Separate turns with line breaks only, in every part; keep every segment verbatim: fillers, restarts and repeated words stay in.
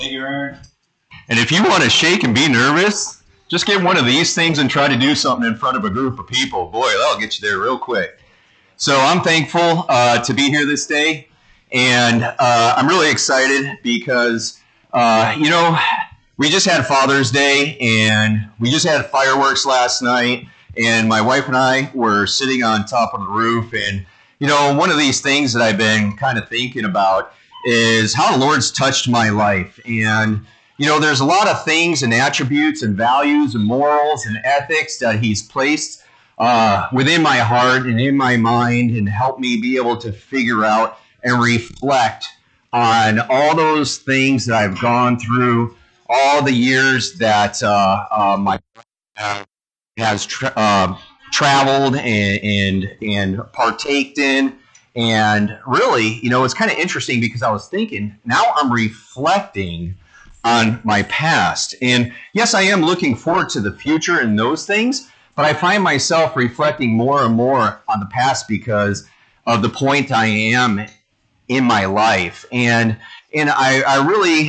And if you want to shake and be nervous, just get one of these things and try to do something in front of a group of people. Boy, that'll get you there real quick. So I'm thankful uh, to be here this day, and uh, I'm really excited because, uh, you know, we just had Father's Day, and we just had fireworks last night, and my wife and I were sitting on top of the roof, and, you know, one of these things that I've been kind of thinking about is how the Lord's touched my life. And, you know, there's a lot of things and attributes and values and morals and ethics that He's placed uh, within my heart and in my mind and helped me be able to figure out and reflect on all those things that I've gone through, all the years that uh, uh, my uh, has tra- uh, traveled and, and, and partaked in. And really, you know, it's kind of interesting because I was thinking, now I'm reflecting on my past. And yes, I am looking forward to the future and those things, but I find myself reflecting more and more on the past because of the point I am in my life. And and I, I really,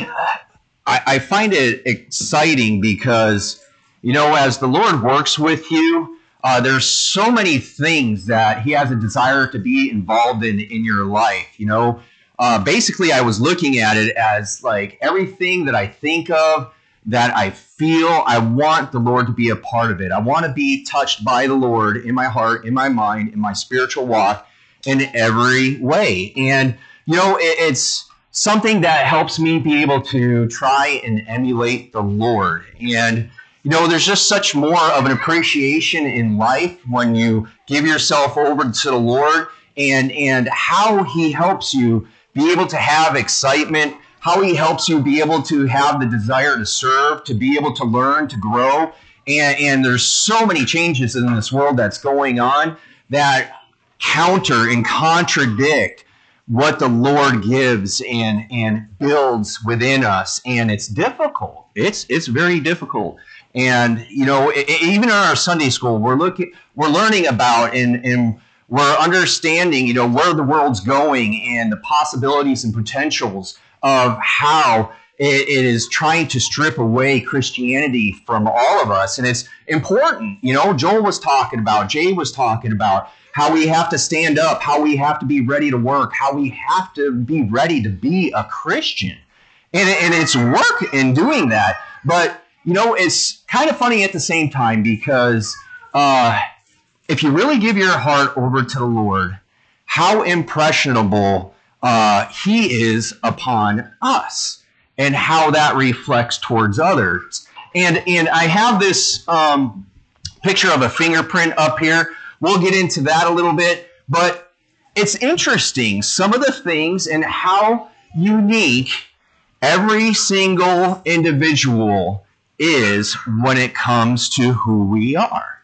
I, I find it exciting because, you know, as the Lord works with you, Uh, there's so many things that He has a desire to be involved in in your life. You know, uh, basically, I was looking at it as like everything that I think of, that I feel, I want the Lord to be a part of it. I want to be touched by the Lord in my heart, in my mind, in my spiritual walk, in every way. And, you know, it, it's something that helps me be able to try and emulate the Lord. And you know, there's just such more of an appreciation in life when you give yourself over to the Lord and, and how He helps you be able to have excitement, how He helps you be able to have the desire to serve, to be able to learn, to grow. And, and there's so many changes in this world that's going on that counter and contradict what the Lord gives and, and builds within us. And it's difficult. It's, it's very difficult. And, you know, even in our Sunday school, we're looking, we're learning about and, and we're understanding, you know, where the world's going and the possibilities and potentials of how it, it is trying to strip away Christianity from all of us. And it's important. You know, Joel was talking about, Jay was talking about how we have to stand up, how we have to be ready to work, how we have to be ready to be a Christian. And, and it's work in doing that. But you know, it's kind of funny at the same time because uh, if you really give your heart over to the Lord, how impressionable uh, He is upon us and how that reflects towards others. And, and I have this um, picture of a fingerprint up here. We'll get into that a little bit, but it's interesting, some of the things and how unique every single individual is when it comes to who we are.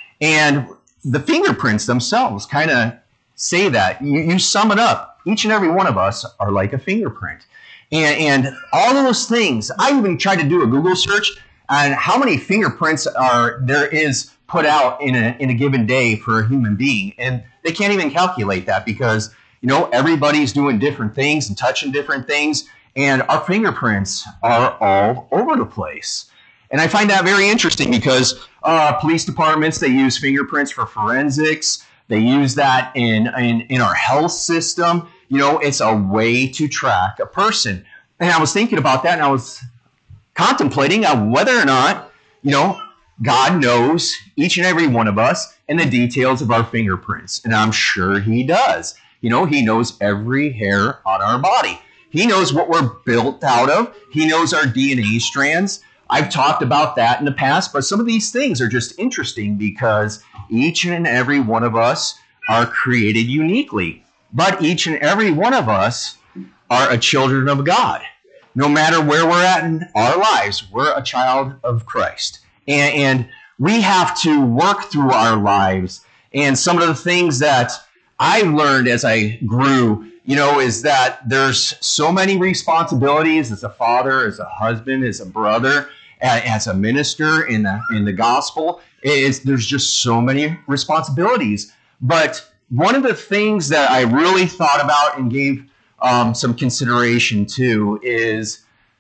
And the fingerprints themselves kind of say that. You, you sum it up. Each and every one of us are like a fingerprint. And, and all those things, I even tried to do a Google search on how many fingerprints are there is put out in a, in a given day for a human being. And they can't even calculate that because, you know, everybody's doing different things and touching different things. And our fingerprints are all over the place. And I find that very interesting because uh, police departments, they use fingerprints for forensics. They use that in, in, in our health system. You know, it's a way to track a person. And I was thinking about that and I was contemplating on whether or not, you know, God knows each and every one of us and the details of our fingerprints. And I'm sure He does. You know, He knows every hair on our body. He knows what we're built out of. He knows our D N A strands. I've talked about that in the past, but some of these things are just interesting because each and every one of us are created uniquely. But each and every one of us are a children of God. No matter where we're at in our lives, we're a child of Christ. And, and we have to work through our lives. And some of the things that I learned as I grew, you know, is that there's so many responsibilities as a father, as a husband, as a brother, as a minister in the in the gospel. It's, there's just so many responsibilities. But one of the things that I really thought about and gave um, some consideration to is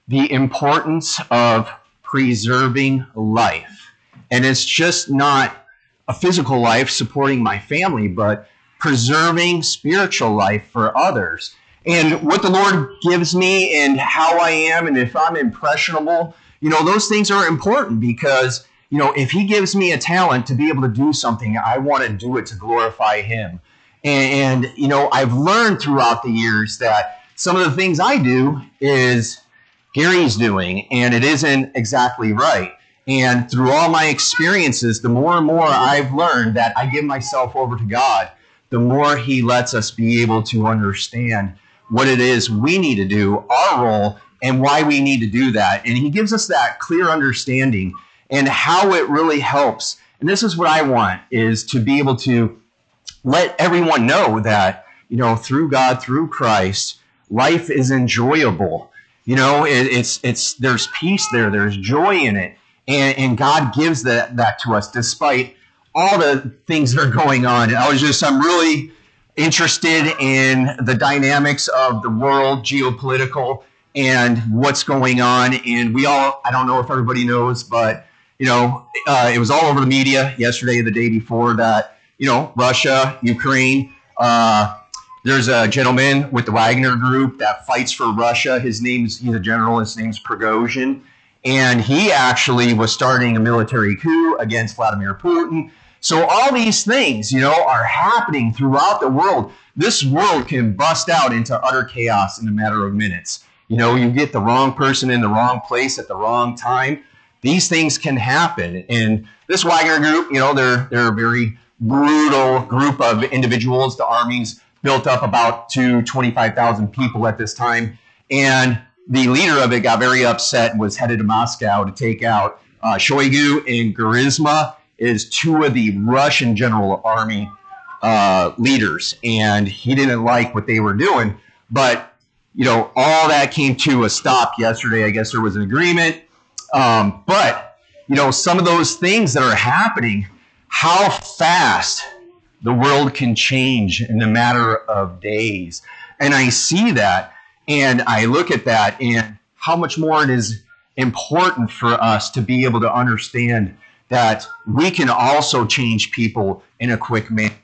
the importance of preserving life. And it's just not a physical life supporting my family, but preserving spiritual life for others. And what the Lord gives me and how I am, and if I'm impressionable, you know, those things are important because, you know, if he gives me a talent to be able to do something, I want to do it to glorify him. And, and, you know, I've learned throughout the years that some of the things I do is Gary's doing, and it isn't exactly right. And through all my experiences, the more and more I've learned that I give myself over to God, the more he lets us be able to understand what it is we need to do, our role, and why we need to do that. And he gives us that clear understanding and how it really helps. And this is what I want, is to be able to let everyone know that, you know, through God, through Christ, life is enjoyable. You know, it, it's it's there's peace there, there's joy in it. And, and God gives that, that to us despite all the things that are going on. I was just, I'm really interested in the dynamics of the world, geopolitical, and what's going on. And we all, I don't know if everybody knows, but, you know, uh, it was all over the media yesterday, the day before, that, you know, Russia, Ukraine, uh, there's a gentleman with the Wagner Group that fights for Russia. His name's, he's a general, his name's Prigozhin. And he actually was starting a military coup against Vladimir Putin. So all these things, you know, are happening throughout the world. This world can bust out into utter chaos in a matter of minutes. You know, you get the wrong person in the wrong place at the wrong time. These things can happen. And this Wagner Group, you know, they're, they're a very brutal group of individuals. The army's built up about to twenty-five thousand people at this time. And the leader of it got very upset and was headed to Moscow to take out uh, Shoigu and Gerizma, is two of the Russian General Army uh, leaders. And he didn't like what they were doing. But, you know, all that came to a stop yesterday. I guess there was an agreement. Um, but, you know, some of those things that are happening, how fast the world can change in a matter of days. And I see that. And I look at that and how much more it is important for us to be able to understand that we can also change people in a quick manner.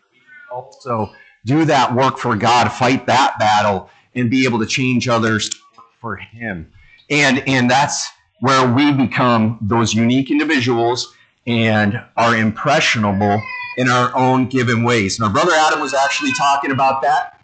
Also do that work for God, fight that battle, and be able to change others for him. And, and that's where we become those unique individuals and are impressionable in our own given ways. And our brother Adam was actually talking about that.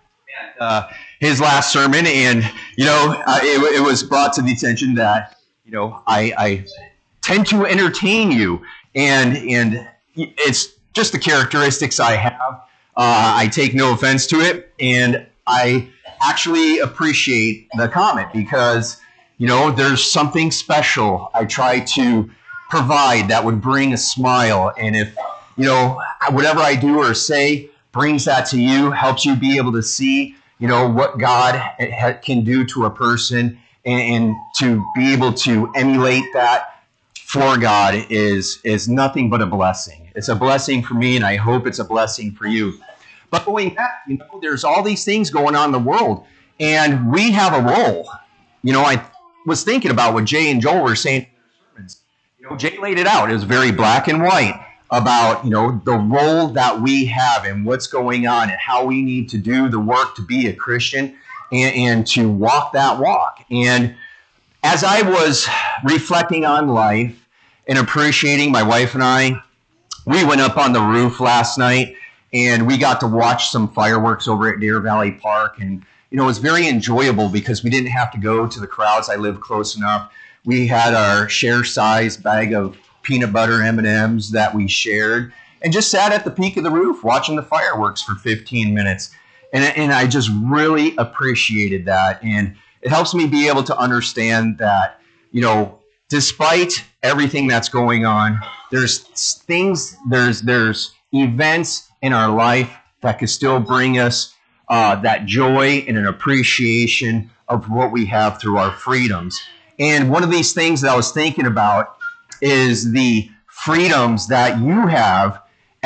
Uh, his last sermon, and you know, uh, it, it was brought to the attention that, you know, I, I tend to entertain you, and and it's just the characteristics I have. Uh, I take no offense to it, and I actually appreciate the comment because, you know, there's something special I try to provide that would bring a smile, and if, you know, whatever I do or say brings that to you, helps you be able to see, you know, what God can do to a person, and, and to be able to emulate that for God is, is nothing but a blessing. It's a blessing for me, and I hope it's a blessing for you. But going back, you know, there's all these things going on in the world, and we have a role. You know, I was thinking about what Jay and Joel were saying in their sermons. You know, Jay laid it out. It was very black and white about, you know, the role that we have and what's going on and how we need to do the work to be a Christian and, and to walk that walk. And as I was reflecting on life and appreciating, my wife and I, we went up on the roof last night and we got to watch some fireworks over at Deer Valley Park. And, you know, it was very enjoyable because we didn't have to go to the crowds. I live close enough. We had our share size bag of peanut butter M and M's that we shared and just sat at the peak of the roof watching the fireworks for fifteen minutes. And, and I just really appreciated that. And it helps me be able to understand that, you know, despite everything that's going on, there's things, there's, there's events in our life that could still bring us uh, that joy and an appreciation of what we have through our freedoms. And one of these things that I was thinking about is the freedoms that you have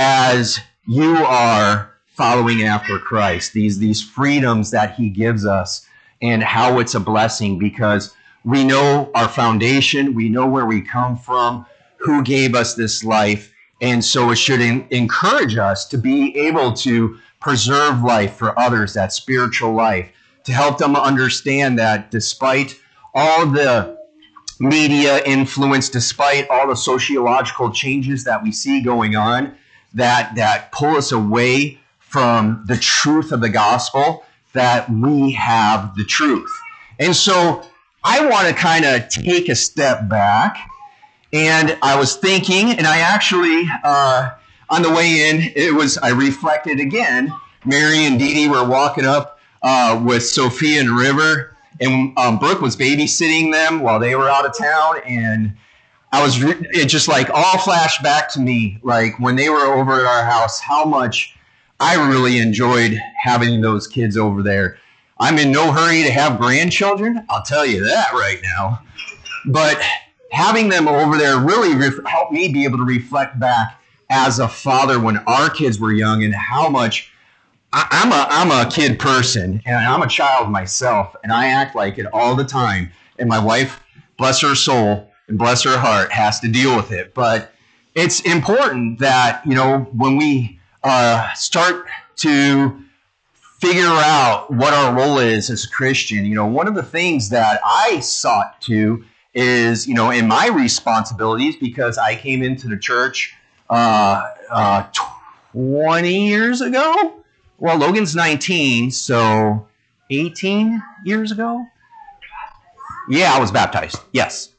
as you are following after Christ. These, these freedoms that he gives us and how it's a blessing, because we know our foundation, we know where we come from, who gave us this life, and so it should in, encourage us to be able to preserve life for others, that spiritual life, to help them understand that despite all the media influence, despite all the sociological changes that we see going on, that, that pull us away from the truth of the gospel, that we have the truth. And so I want to kind of take a step back, and I was thinking, and I actually, uh, on the way in, it was, I reflected again. Mary and Dee Dee were walking up uh, with Sophia and River, and um, Brooke was babysitting them while they were out of town, and I was, re- it just like all flashed back to me, like when they were over at our house, how much I really enjoyed having those kids over there. I'm in no hurry to have grandchildren, I'll tell you that right now. But having them over there really re- helped me be able to reflect back as a father when our kids were young, and how much I- I'm a I'm a kid person, and I'm a child myself, and I act like it all the time. And my wife, bless her soul and bless her heart, has to deal with it. But it's important that, you know, when we uh, start to figure out what our role is as a Christian, you know, one of the things that I sought to is, you know, in my responsibilities, because I came into the church uh, uh, twenty years ago. Well, Logan's nineteen, so eighteen years ago? Yeah, I was baptized, yes.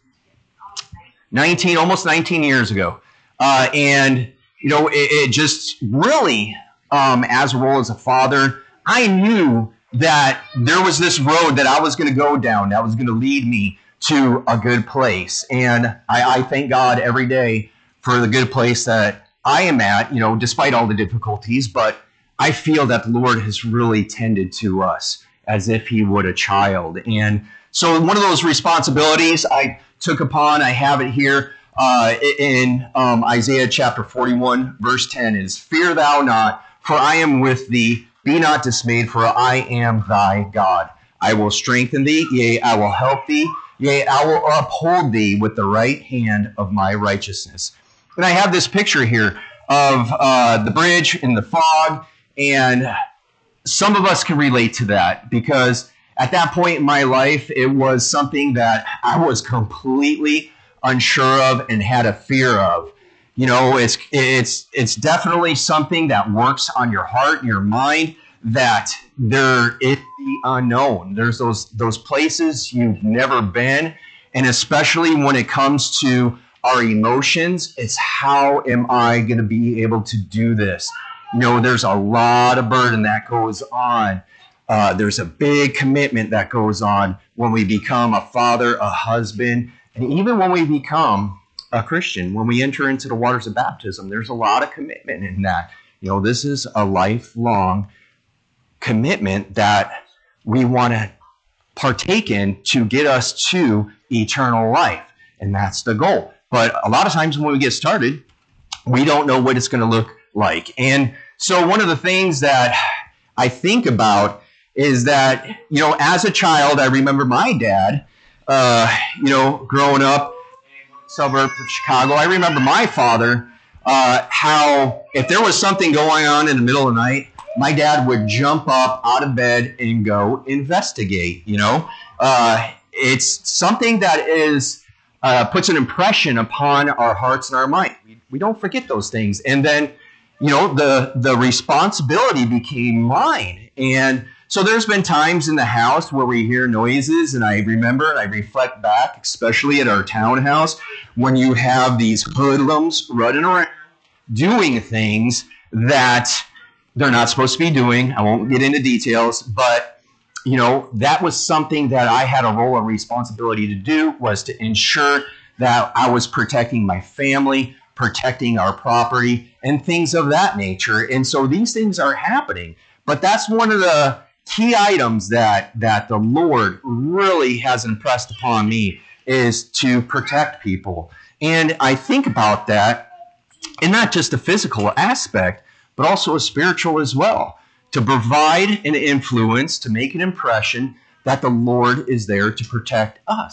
nineteen, almost nineteen years ago. Uh, and, you know, it, it just really, um, as a role as a father, I knew that there was this road that I was going to go down that was going to lead me to a good place. And I, I thank God every day for the good place that I am at, you know, despite all the difficulties. But I feel that the Lord has really tended to us as if he would a child. And so one of those responsibilities I took upon, I have it here uh, in um, Isaiah chapter forty-one, verse ten, is, "Fear thou not, for I am with thee. Be not dismayed, for I am thy God. I will strengthen thee, yea, I will help thee, yea, I will uphold thee with the right hand of my righteousness." And I have this picture here of uh, the bridge in the fog, and some of us can relate to that, because at that point in my life, it was something that I was completely unsure of and had a fear of. You know, it's it's it's definitely something that works on your heart and your mind, that there is the unknown. There's those those places you've never been, and especially when it comes to our emotions, it's how am I going to be able to do this? You know, there's a lot of burden that goes on. Uh, there's a big commitment that goes on when we become a father, a husband, and even when we become a Christian, when we enter into the waters of baptism, there's a lot of commitment in that. You know, this is a lifelong commitment that we want to partake in to get us to eternal life. And that's the goal. But a lot of times when we get started, we don't know what it's going to look like. And so one of the things that I think about is that, you know, as a child, I remember my dad, uh, you know, growing up in suburbs of Chicago. I remember my father, uh, how if there was something going on in the middle of the night, my dad would jump up out of bed and go investigate, you know. Uh, it's something that is uh, puts an impression upon our hearts and our mind. We, we don't forget those things. And then, you know, the, the responsibility became mine. And so there's been times in the house where we hear noises, and I remember and I reflect back, especially at our townhouse, when you have these hoodlums running around doing things that they're not supposed to be doing. I won't get into details, but, you know, that was something that I had a role and responsibility to do, was to ensure that I was protecting my family, protecting our property, and things of that nature. And so these things are happening. But that's one of the key items that, that the Lord really has impressed upon me, is to protect people. And I think about that in not just a physical aspect, but also a spiritual as well, to provide an influence, to make an impression that the Lord is there to protect us.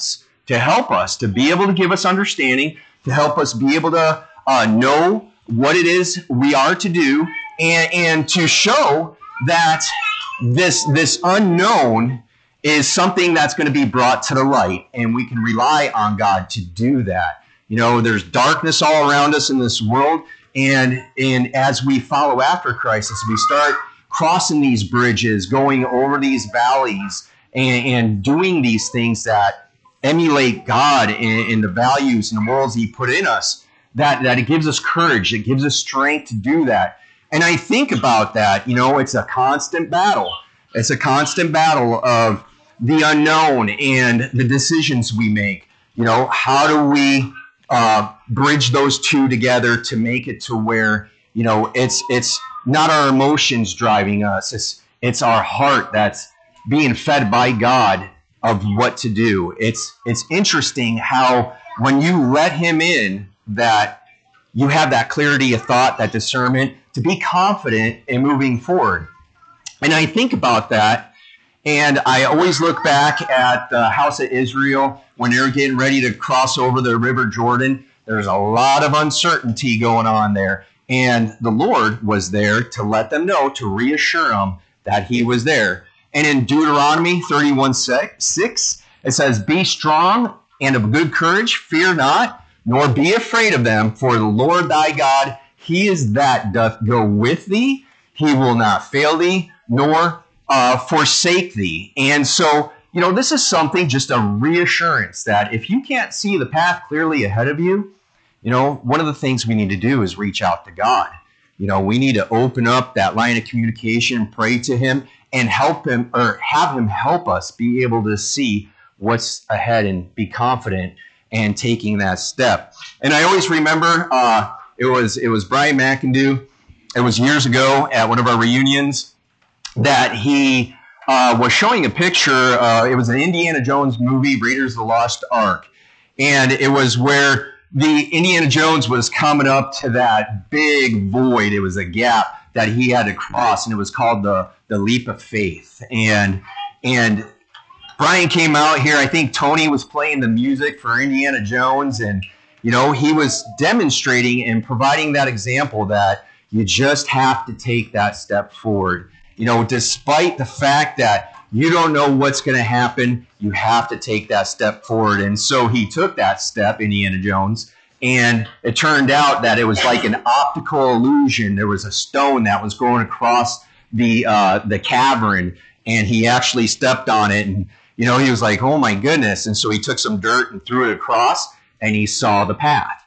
to help us, to be able to give us understanding, to help us be able to uh, know what it is we are to do, and, and to show that this, this unknown is something that's going to be brought to the light, and we can rely on God to do that. You know, there's darkness all around us in this world, and, and as we follow after Christ, as we start crossing these bridges, going over these valleys, and, and doing these things that emulate God and, and the values and the morals He put in us, that, that it gives us courage, it gives us strength to do that. And I think about that, you know, it's a constant battle. It's a constant battle of the unknown and the decisions we make. You know, how do we uh, bridge those two together to make it to where, you know, it's it's not our emotions driving us. It's it's our heart that's being fed by God of what to do. It's it's interesting how when you let Him in, that you have that clarity of thought, that discernment to be confident in moving forward. And I think about that, and I always look back at the house of Israel when they were getting ready to cross over the River Jordan. There's a lot of uncertainty going on there. And the Lord was there to let them know, to reassure them that He was there. And in Deuteronomy thirty-one six, it says, "Be strong and of good courage, fear not, nor be afraid of them, for the Lord thy God, He is that doth go with thee. He will not fail thee, nor uh, forsake thee." And so, you know, this is something, just a reassurance that if you can't see the path clearly ahead of you, you know, one of the things we need to do is reach out to God. You know, we need to open up that line of communication, pray to Him, and help Him, or have Him help us be able to see what's ahead and be confident and taking that step. And I always remember uh, it was it was Brian McIndoe. It was years ago at one of our reunions that he uh, was showing a picture. Uh, it was an Indiana Jones movie, Raiders of the Lost Ark, and it was where the Indiana Jones was coming up to that big void. It was a gap that he had to cross, and it was called the the leap of faith. And and Brian came out here. I think Tony was playing the music for Indiana Jones, and you know, he was demonstrating and providing that example that you just have to take that step forward. You know, despite the fact that you don't know what's going to happen, you have to take that step forward. And so he took that step, Indiana Jones, and it turned out that it was like an optical illusion. There was a stone that was going across the uh, the cavern, and he actually stepped on it, and you know, he was like, "Oh my goodness!" And so he took some dirt and threw it across, and he saw the path.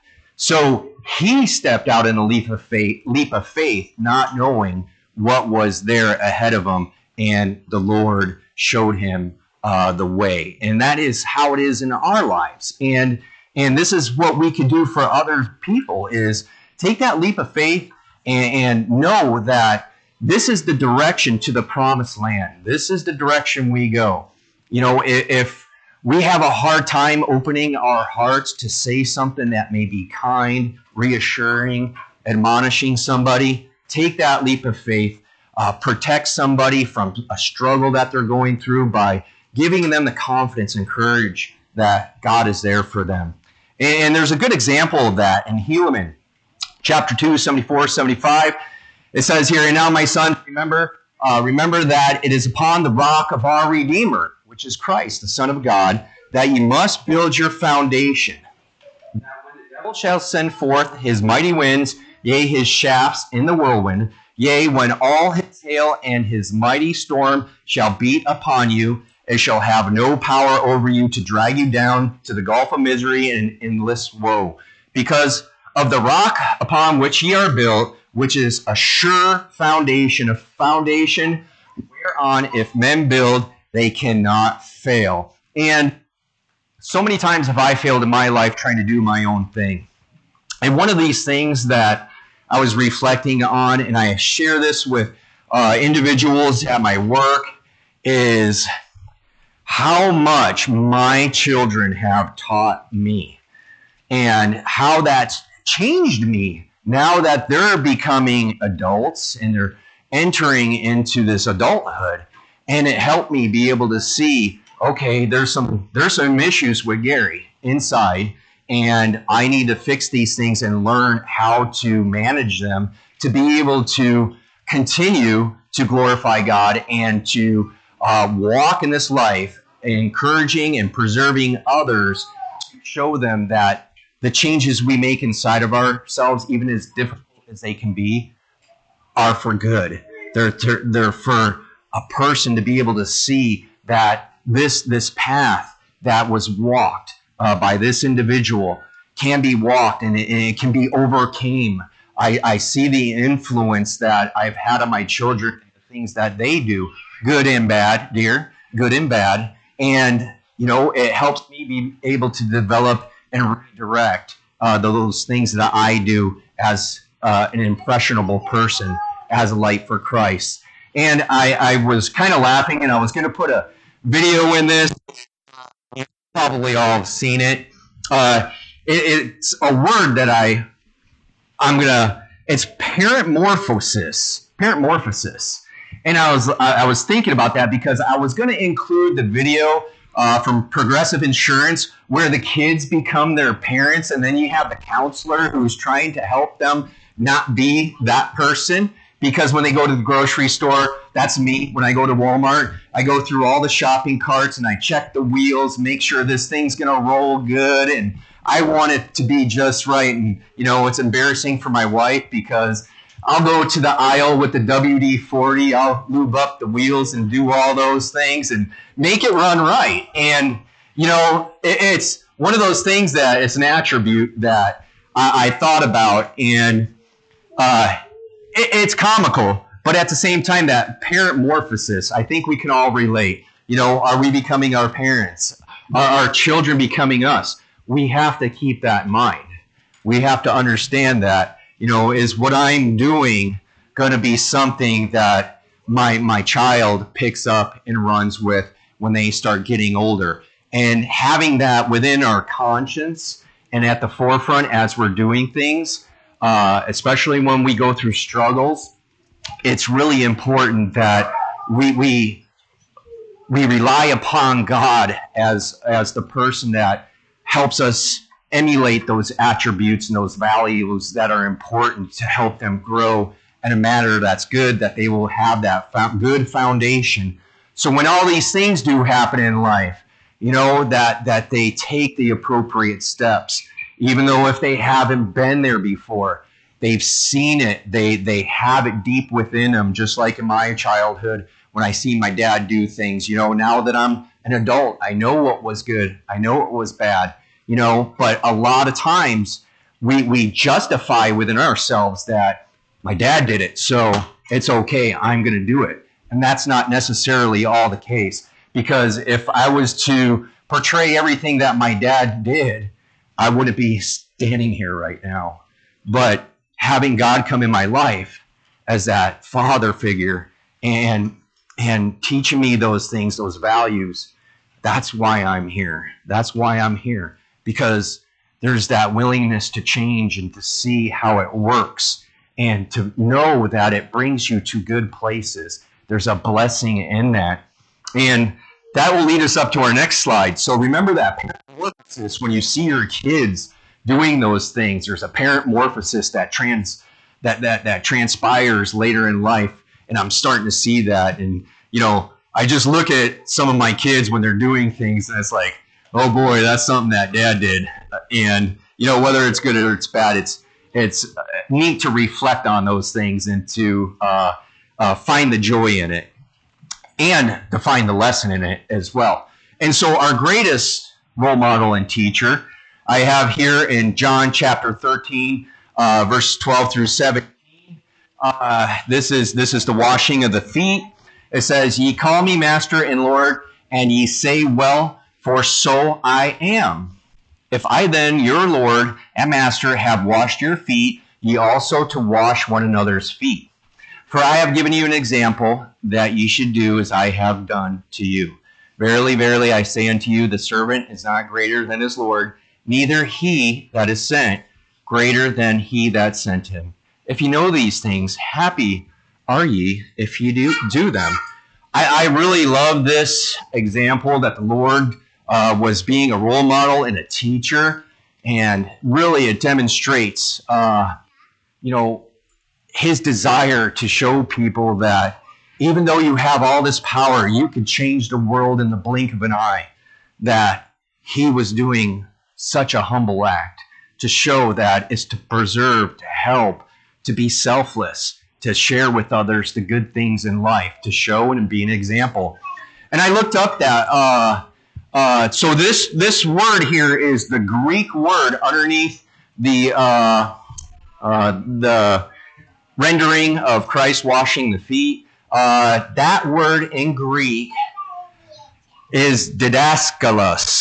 So he stepped out in a leap of faith, leap of faith, not knowing what was there ahead of him, and the Lord showed him uh, the way. And that is how it is in our lives. And and this is what we can do for other people: is take that leap of faith and, and know that this is the direction to the promised land. This is the direction we go. You know, if, if we have a hard time opening our hearts to say something that may be kind, reassuring, admonishing somebody, take that leap of faith. Uh, protect somebody from a struggle that they're going through by giving them the confidence and courage that God is there for them. And, and there's a good example of that in Helaman, chapter two, seventy-four, seventy-five. It says here, "And now, my son, remember, uh, remember that it is upon the rock of our Redeemer, which is Christ, the Son of God, that ye must build your foundation. That when the devil shall send forth his mighty winds, yea, his shafts in the whirlwind, yea, when all his hail and his mighty storm shall beat upon you, it shall have no power over you to drag you down to the gulf of misery and endless woe. Because of the rock upon which ye are built, which is a sure foundation, a foundation whereon if men build, they cannot fail." And so many times have I failed in my life trying to do my own thing. And one of these things that I was reflecting on, and I share this with uh, individuals at my work, is how much my children have taught me and how that's changed me now that they're becoming adults and they're entering into this adulthood. And it helped me be able to see okay, there's some there's some issues with Gary inside, and I need to fix these things and learn how to manage them to be able to continue to glorify God and to uh, walk in this life, encouraging and preserving others to show them that the changes we make inside of ourselves, even as difficult as they can be, are for good. They're to, they're for a person to be able to see that this this path that was walked uh, by this individual can be walked, and it, and it can be overcame. I, I see the influence that I've had on my children, the things that they do, good and bad, dear, good and bad, and you know it helps me be able to develop and redirect uh, those things that I do as uh, an impressionable person, as a light for Christ. And I, I was kind of laughing, and I was going to put a video in this. You've probably all have seen it. Uh, it. It's a word that I, I'm going to, it's parentmorphosis. Parentmorphosis. And I was, I was thinking about that because I was going to include the video uh, from Progressive Insurance where the kids become their parents, and then you have the counselor who's trying to help them not be that person. Because when they go to the grocery store, that's me. When I go to Walmart, I go through all the shopping carts and I check the wheels, make sure this thing's going to roll good. And I want it to be just right. And, you know, it's embarrassing for my wife because I'll go to the aisle with the W D forty. I'll lube up the wheels and do all those things and make it run right. And, you know, it, it's one of those things that it's an attribute that I, I thought about. And, uh, it's comical, but at the same time, that parentmorphosis, I think we can all relate. You know, are we becoming our parents? Are our children becoming us? We have to keep that in mind. We have to understand that, you know, is what I'm doing going to be something that my my child picks up and runs with when they start getting older? And having that within our conscience and at the forefront as we're doing things, Uh, especially when we go through struggles, it's really important that we we we rely upon God as as the person that helps us emulate those attributes and those values that are important to help them grow in a manner that's good, that they will have that good foundation. So when all these things do happen in life, you know, that that they take the appropriate steps. Even though if they haven't been there before, they've seen it, they they have it deep within them, just like in my childhood when I seen my dad do things. You know, now that I'm an adult, I know what was good, I know what was bad, you know, but a lot of times we, we justify within ourselves that my dad did it, so it's okay, I'm going to do it. And that's not necessarily all the case, because if I was to portray everything that my dad did, I wouldn't be standing here right now. But having God come in my life as that father figure and and teaching me those things, those values, that's why I'm here. That's why I'm here. Because there's that willingness to change and to see how it works and to know that it brings you to good places. There's a blessing in that. And that will lead us up to our next slide. So remember that parentmorphosis when you see your kids doing those things. There's a parentmorphosis that trans that that that transpires later in life, and I'm starting to see that. And you know, I just look at some of my kids when they're doing things, and it's like, oh boy, that's something that Dad did. And you know, whether it's good or it's bad, it's it's neat to reflect on those things and to uh, uh, find the joy in it, and to find the lesson in it as well. And so our greatest role model and teacher I have here in John chapter thirteen, uh, verse twelve through seventeen. Uh, this is this is the washing of the feet. It says, "Ye call me Master and Lord, and ye say, Well, for so I am. If I then, your Lord and Master, have washed your feet, ye also to wash one another's feet. For I have given you an example that ye should do as I have done to you. Verily, verily, I say unto you, the servant is not greater than his Lord, neither he that is sent greater than he that sent him. If you know these things, happy are ye if ye do, do them. I, I really love this example that the Lord uh, was being a role model and a teacher, and really it demonstrates, uh, you know, his desire to show people that even though you have all this power, you could change the world in the blink of an eye, that he was doing such a humble act to show that it's to preserve, to help, to be selfless, to share with others the good things in life, to show and be an example. And I looked up that. Uh, uh, so this this word here is the Greek word underneath the uh, uh, the rendering of Christ washing the feet. Uh, that word in Greek is didaskalos.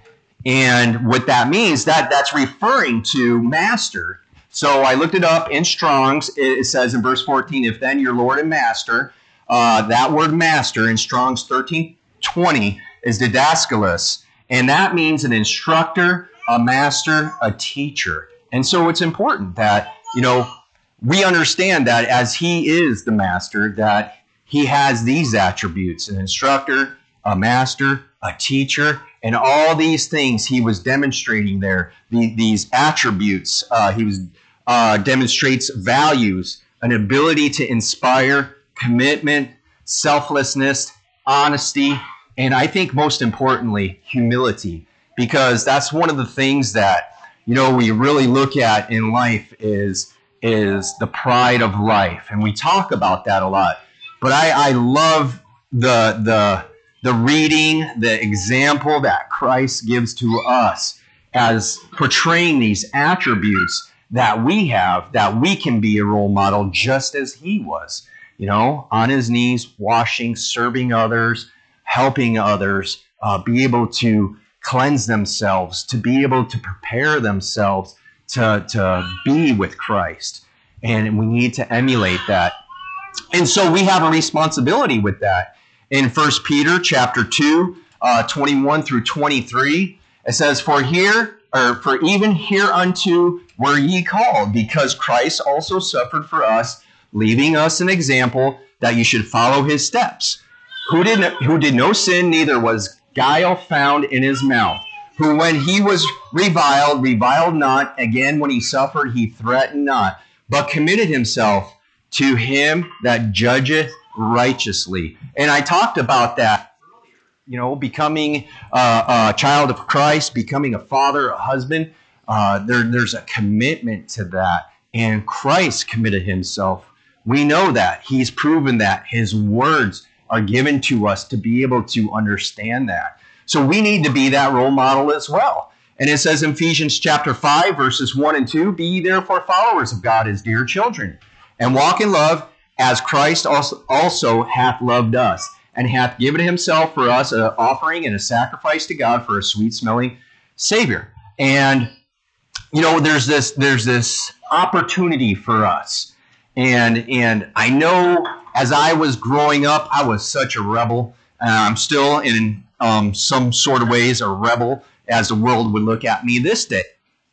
And what that means, that that's referring to master. So I looked it up in Strong's. It says in verse fourteen, if then your Lord and Master, uh, that word master in Strong's thirteen twenty is didaskalos. And that means an instructor, a master, a teacher. And so it's important that, you know, we understand that as he is the master, that he has these attributes, an instructor, a master, a teacher, and all these things he was demonstrating there, the, these attributes. Uh, he was uh, demonstrates values, an ability to inspire, commitment, selflessness, honesty, and I think most importantly, humility, because that's one of the things that, you know, we really look at in life is, is the pride of life. And we talk about that a lot. But I, I love the, the, the reading, the example that Christ gives to us as portraying these attributes that we have, that we can be a role model just as he was. You know, on his knees, washing, serving others, helping others, uh, be able to cleanse themselves, to be able to prepare themselves to, to be with Christ. And we need to emulate that. And so we have a responsibility with that. In First Peter chapter two, uh, twenty-one through twenty-three, it says, For here, or for even hereunto were ye called, because Christ also suffered for us, leaving us an example that you should follow his steps. Who did, who did no sin, neither was guile found in his mouth. Who when he was reviled, reviled not. Again, when he suffered, he threatened not, but committed himself to him that judgeth righteously. And I talked about that, you know, becoming a, a child of Christ, becoming a father, a husband. Uh, there, there's a commitment to that. And Christ committed himself. We know that. He's proven that. His words are given to us to be able to understand that. So we need to be that role model as well. And it says in Ephesians chapter five, verses one and two, Be ye therefore followers of God as dear children, and walk in love as Christ also, also hath loved us, and hath given himself for us an offering and a sacrifice to God for a sweet-smelling Savior. And, you know, there's this there's this opportunity for us. And, and I know as I was growing up, I was such a rebel. Uh, I'm still in um, some sort of ways a rebel as the world would look at me this day.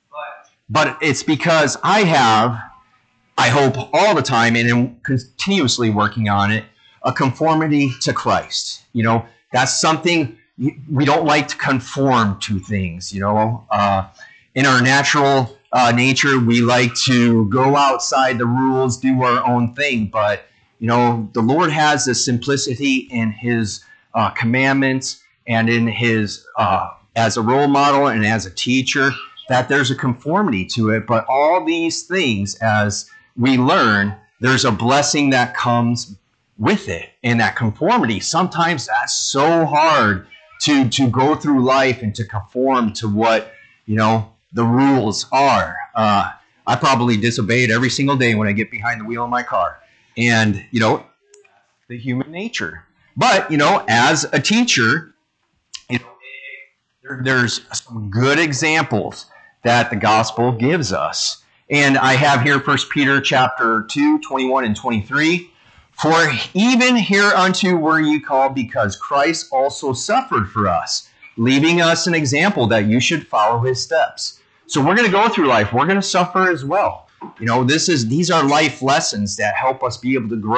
But it's because I have, I hope all the time, and am continuously working on it, a conformity to Christ. You know, that's something we don't like to conform to things, you know. Uh, in our natural uh, nature, we like to go outside the rules, do our own thing. But, you know, the Lord has the simplicity in his uh, commandments and in his, uh, as a role model and as a teacher, that there's a conformity to it. But all these things, as we learn, there's a blessing that comes with it in that conformity. Sometimes that's so hard to, to go through life and to conform to what, you know, the rules are. Uh, I probably disobey it every single day when I get behind the wheel of my car. And, you know, the human nature. But, you know, as a teacher, you know, there, there's some good examples that the gospel gives us. And I have here First Peter chapter two, twenty-one and twenty-three. For even hereunto were ye called, because Christ also suffered for us, leaving us an example that you should follow his steps. So we're going to go through life. We're going to suffer as well. You know, this is these are life lessons that help us be able to grow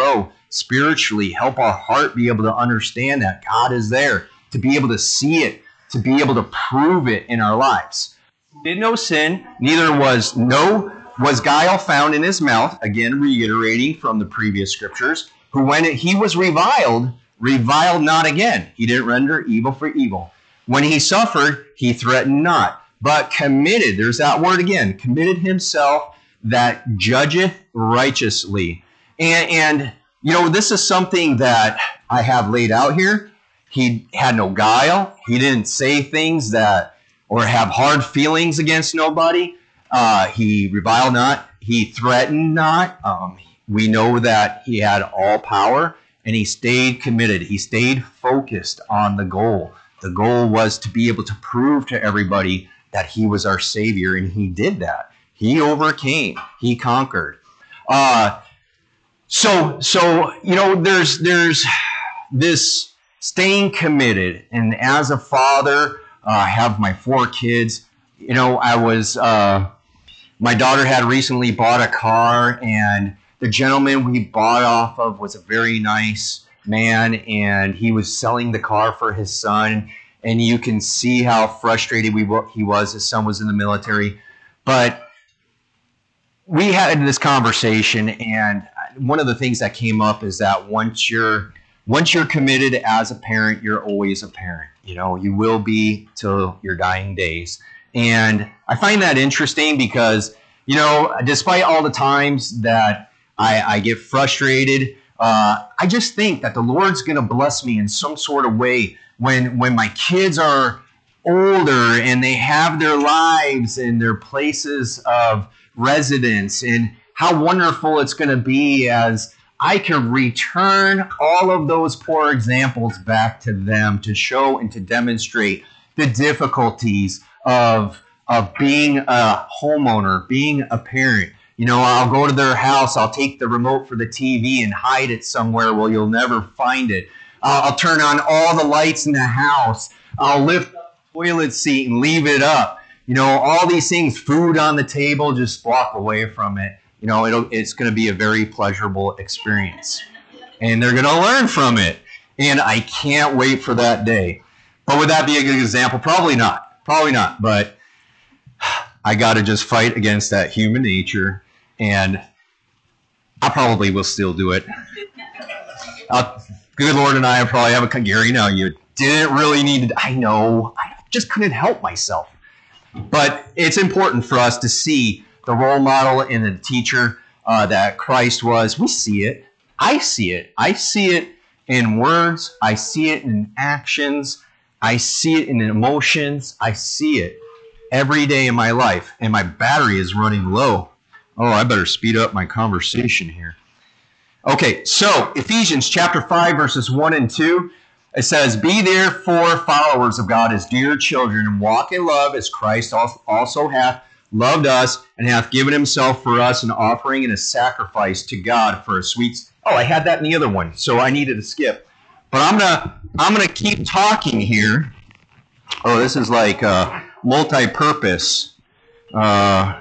spiritually, help our heart be able to understand that God is there, to be able to see it, to be able to prove it in our lives. Did no sin, neither was no was guile found in his mouth, again reiterating from the previous scriptures, who when he was reviled, reviled not again. He didn't render evil for evil. When he suffered, he threatened not, but committed, there's that word again, committed himself that judgeth righteously. And, and, you know, this is something that I have laid out here. He had no guile. He didn't say things that, or have hard feelings against nobody. Uh, he reviled not. He threatened not. Um, we know that he had all power, and he stayed committed. He stayed focused on the goal. The goal was to be able to prove to everybody that he was our Savior, and he did that. He overcame. He conquered. Uh, so, so you know, there's there's this staying committed, and as a father, uh, I have my four kids. You know, I was. Uh, My daughter had recently bought a car, and the gentleman we bought off of was a very nice man, and he was selling the car for his son, and you can see how frustrated we he was. His son was in the military. But we had this conversation, and one of the things that came up is that once you're once you're committed as a parent, you're always a parent. You know, you will be till your dying days. And I find that interesting because, you know, despite all the times that I, I get frustrated, uh, I just think that the Lord's going to bless me in some sort of way when when my kids are older and they have their lives and their places of residence, and how wonderful it's going to be as I can return all of those poor examples back to them to show and to demonstrate the difficulties of of being a homeowner, being a parent. You know, I'll go to their house, I'll take the remote for the T V and hide it somewhere where you'll never find it. Uh, I'll turn on all the lights in the house. I'll lift up the toilet seat and leave it up. You know, all these things, food on the table, just walk away from it. You know, it'll, it's going to be a very pleasurable experience. And they're going to learn from it. And I can't wait for that day. But would that be a good example? Probably not. Probably not. But I got to just fight against that human nature. And I probably will still do it. I'll, good Lord and I probably have a... Gary, no, you didn't really need to... I know. I just couldn't help myself. But it's important for us to see the role model and the teacher uh, that Christ was. We see it. I see it. I see it in words. I see it in actions. I see it in emotions. I see it every day in my life. And my battery is running low. Oh, I better speed up my conversation here. Okay, so Ephesians chapter five, verses one and two. It says, "Be therefore followers of God as dear children, and walk in love as Christ also hath loved us, and hath given himself for us, an offering and a sacrifice to God for a sweet..." Oh, I had that in the other one, so I needed to skip. But I'm gonna I'm gonna keep talking here. Oh, this is like uh, multi-purpose, uh,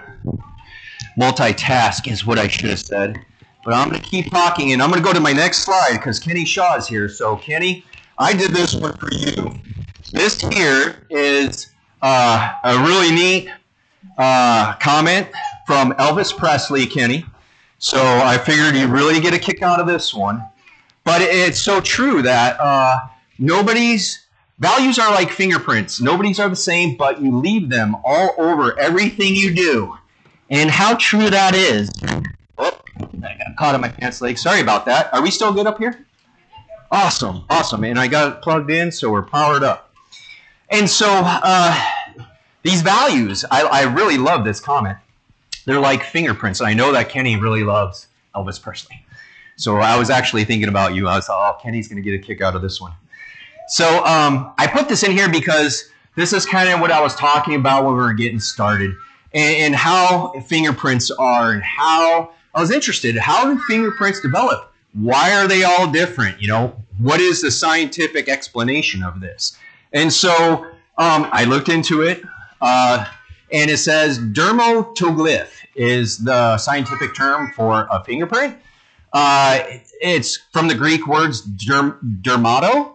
multitask is what I should have said. But I'm gonna keep talking, and I'm gonna go to my next slide because Kenny Shaw is here. So Kenny, I did this one for you. This here is uh, a really neat uh, comment from Elvis Presley, Kenny. So I figured you'd really get a kick out of this one. But it's so true that uh, nobody's values are like fingerprints. Nobody's are the same, but you leave them all over everything you do. And how true that is. Oh, I got caught on my pants leg. Sorry about that. Are we still good up here? Awesome, awesome. And I got it plugged in, so we're powered up. And so uh, these values, I, I really love this comment. They're like fingerprints. And I know that Kenny really loves Elvis Presley. So I was actually thinking about you. I was like, oh, Kenny's going to get a kick out of this one. So um, I put this in here because this is kind of what I was talking about when we were getting started. And, and how fingerprints are, and how I was interested. How do fingerprints develop? Why are they all different? You know, what is the scientific explanation of this? And so um, I looked into it, uh, and it says dermatoglyph is the scientific term for a fingerprint. Uh, it's from the Greek words derm, dermato,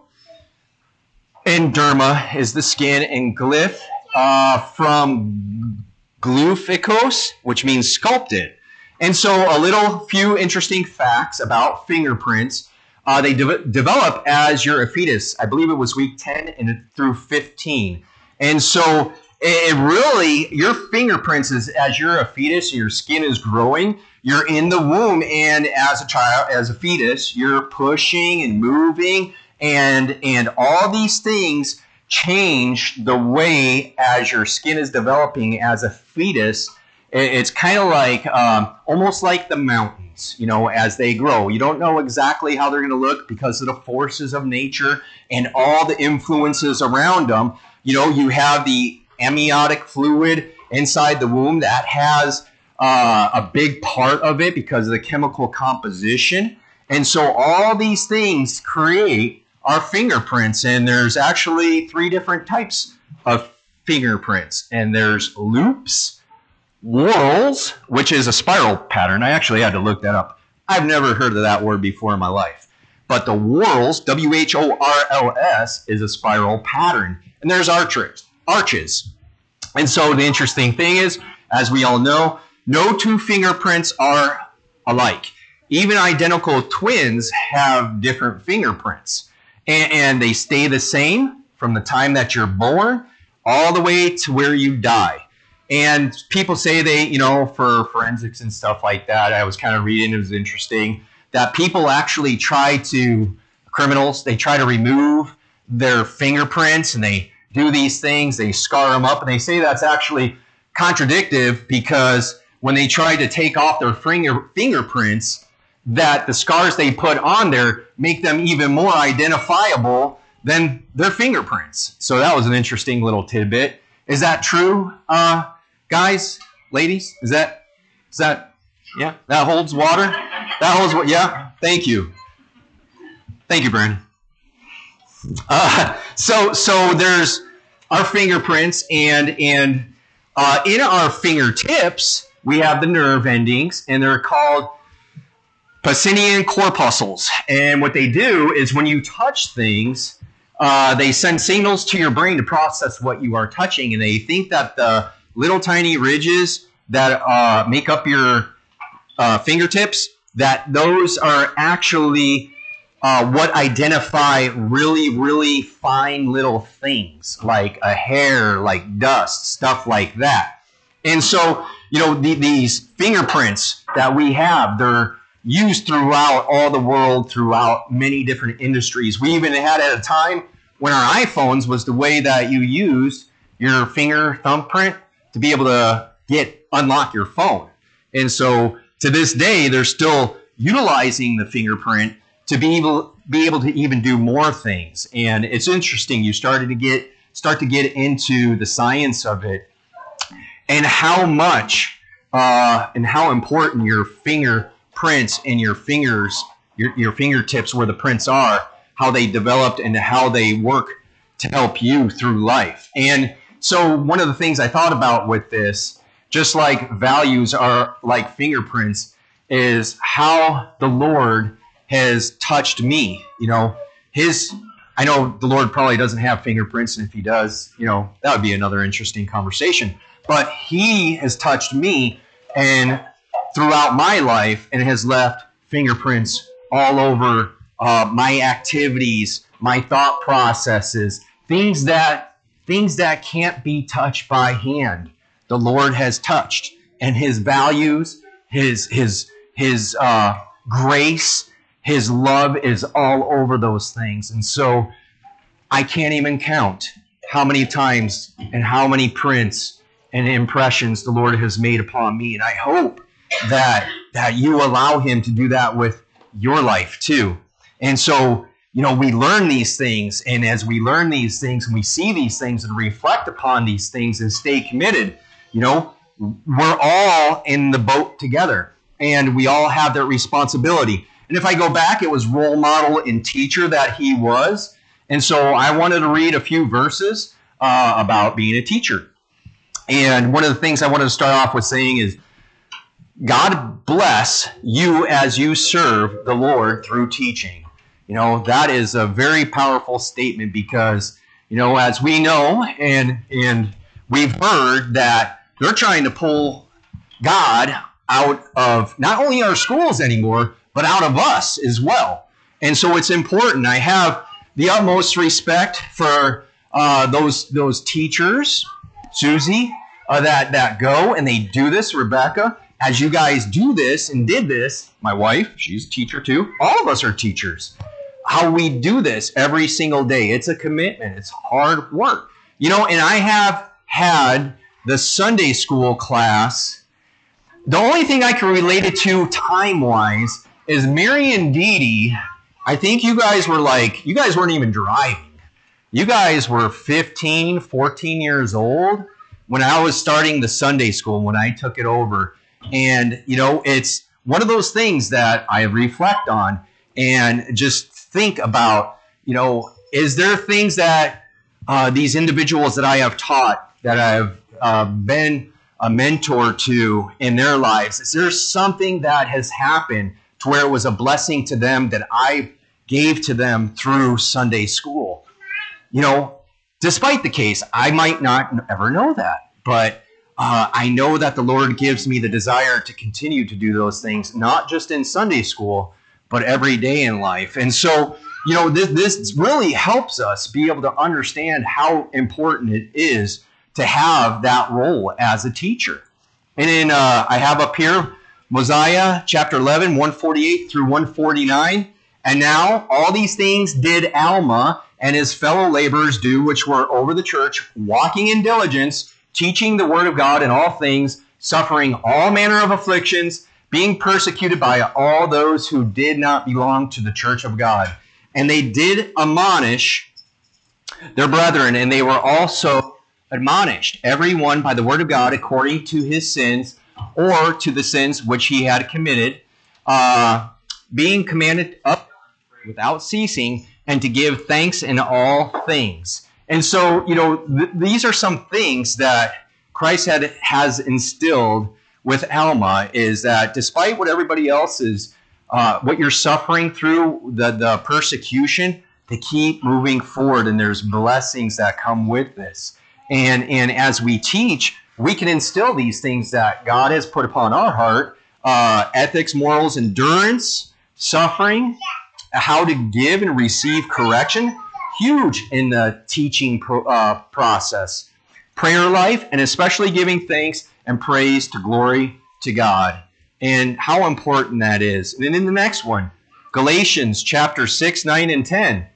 and derma is the skin, and glyph uh, from gluphikos, which means sculpted. And so a little few interesting facts about fingerprints. Uh, they de- develop as you're a fetus. I believe it was week ten and through fifteen. And so it really, your fingerprints is as you're a fetus, your skin is growing, you're in the womb, and as a child, as a fetus, you're pushing and moving, and and all these things change the way as your skin is developing as a fetus. It's kind of like, um, almost like the mountains, you know, as they grow. You don't know exactly how they're going to look because of the forces of nature and all the influences around them. You know, you have the amniotic fluid inside the womb that has uh, a big part of it because of the chemical composition. And so all these things create our fingerprints. And there's actually three different types of fingerprints. And there's loops, whorls, which is a spiral pattern. I actually had to look that up. I've never heard of that word before in my life. But the whorls, W H O R L S, is a spiral pattern. And there's arches. arches. And so the interesting thing is, as we all know, no two fingerprints are alike. Even identical twins have different fingerprints. And, and they stay the same from the time that you're born all the way to where you die. And people say they, you know, for forensics and stuff like that, I was kind of reading, it was interesting, that people actually try to, criminals, they try to remove their fingerprints and they do these things, they scar them up, and they say that's actually contradictive because when they try to take off their finger, fingerprints, that the scars they put on there make them even more identifiable than their fingerprints. So that was an interesting little tidbit. Is that true, uh, guys, ladies? Is that, is that, yeah, that holds water? That holds what? Yeah, thank you. Thank you, Brandon. Uh, so, so there's our fingerprints, and and uh, in our fingertips we have the nerve endings, and they're called Pacinian corpuscles. And what they do is when you touch things, uh, they send signals to your brain to process what you are touching, and they think that the little tiny ridges that uh, make up your uh, fingertips, that those are actually uh, what identify really, really fine little things, like a hair, like dust, stuff like that. And so, you know, the, these fingerprints that we have, they're used throughout all the world, throughout many different industries. We even had at a time when our iPhones was the way that you used your finger thumbprint to be able to get unlock your phone. And so to this day, they're still utilizing the fingerprint to be able be able to even do more things. And it's interesting. You started to get start to get into the science of it and how much uh, and how important your fingerprints and your fingers, your your fingertips, where the prints are, how they developed and how they work to help you through life. And so one of the things I thought about with this, just like values are like fingerprints, is how the Lord has touched me. You know, his, I know the Lord probably doesn't have fingerprints, and if he does, you know, that would be another interesting conversation. But he has touched me and throughout my life, and has left fingerprints all over uh, my activities, my thought processes, things that things that can't be touched by hand. The Lord has touched, and his values, his his his uh, grace, his love is all over those things. And so I can't even count how many times and how many prints and impressions the Lord has made upon me. And I hope that that you allow him to do that with your life too. And so, you know, we learn these things, and as we learn these things and we see these things and reflect upon these things and stay committed, you know, we're all in the boat together, and we all have that responsibility. And if I go back, it was role model and teacher that he was. And so I wanted to read a few verses uh, about being a teacher. And one of the things I wanted to start off with saying is, God bless you as you serve the Lord through teaching. You know, that is a very powerful statement because, you know, as we know and and we've heard that they're trying to pull God out of not only our schools anymore, but out of us as well. And so it's important. I have the utmost respect for uh, those those teachers, Susie, uh, that, that go and they do this, Rebecca. As you guys do this and did this, my wife, she's a teacher too. All of us are teachers. How we do this every single day. It's a commitment. It's hard work. You know, and I have had the Sunday school class. The only thing I can relate it to time-wise is Mary and Dee Dee. I think you guys were like, you guys weren't even driving. You guys were fifteen, fourteen years old when I was starting the Sunday school, when I took it over. And, you know, it's one of those things that I reflect on and just think about, you know, is there things that uh, these individuals that I have taught, that I've uh, been a mentor to in their lives, is there something that has happened to where it was a blessing to them that I gave to them through Sunday school? You know, despite the case, I might not ever know that, but uh, I know that the Lord gives me the desire to continue to do those things, not just in Sunday school, but every day in life. And so, you know, this, this really helps us be able to understand how important it is to have that role as a teacher. And then uh, I have up here Mosiah chapter eleven, one forty-eight through one forty-nine. And now all these things did Alma and his fellow laborers do, which were over the church, walking in diligence, teaching the word of God in all things, suffering all manner of afflictions, being persecuted by all those who did not belong to the church of God. And they did admonish their brethren, and they were also admonished, every one by the word of God according to his sins, or to the sins which he had committed, uh, being commanded up without ceasing, and to give thanks in all things. And so, you know, th- these are some things that Christ had has instilled with Alma, is that despite what everybody else is, uh, what you're suffering through, the, the persecution, to keep moving forward, and there's blessings that come with this. And, and as we teach, we can instill these things that God has put upon our heart, uh, ethics, morals, endurance, suffering, how to give and receive correction, huge in the teaching pro, uh, process. Prayer life, and especially giving thanks and praise to glory to God, and how important that is. And then in the next one, Galatians chapter six, nine, and ten.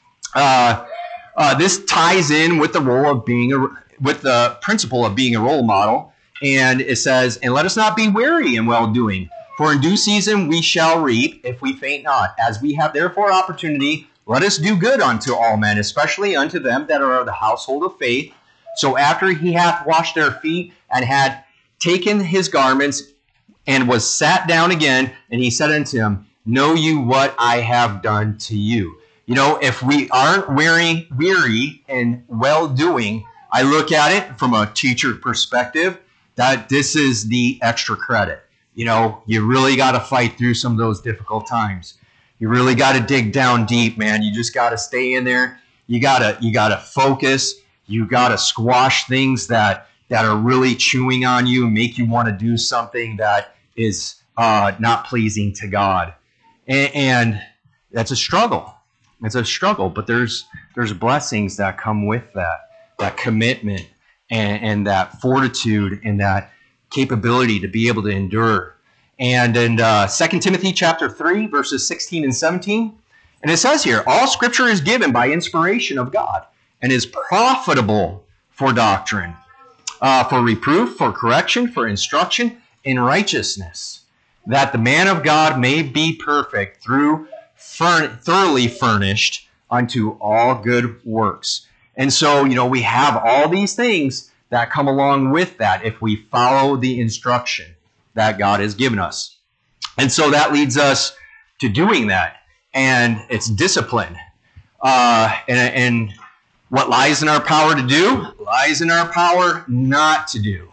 Uh, uh, this ties in with the role of being a, with the principle of being a role model, and it says, "And let us not be weary in well doing, for in due season we shall reap if we faint not. As we have therefore opportunity, let us do good unto all men, especially unto them that are of the household of faith. So after he hath washed their feet and had taken his garments and was sat down again, and he said unto him, Know you what I have done to you?" You know, if we aren't weary, weary in well-doing, I look at it from a teacher perspective that this is the extra credit. You know, you really got to fight through some of those difficult times. You really got to dig down deep, man. You just got to stay in there. You gotta, you gotta focus. You gotta squash things that that are really chewing on you and make you want to do something that is uh, not pleasing to God. And, and that's a struggle. It's a struggle, but there's there's blessings that come with that, that commitment and, and that fortitude and that capability to be able to endure. And in uh, Second Timothy chapter three, verses sixteen and seventeen, and it says here, "All Scripture is given by inspiration of God and is profitable for doctrine, uh, for reproof, for correction, for instruction in righteousness, that the man of God may be perfect, through furn- thoroughly furnished unto all good works." And so, you know, we have all these things that come along with that if we follow the instruction that God has given us. And so that leads us to doing that. And it's discipline. Uh, and, and what lies in our power to do lies in our power not to do.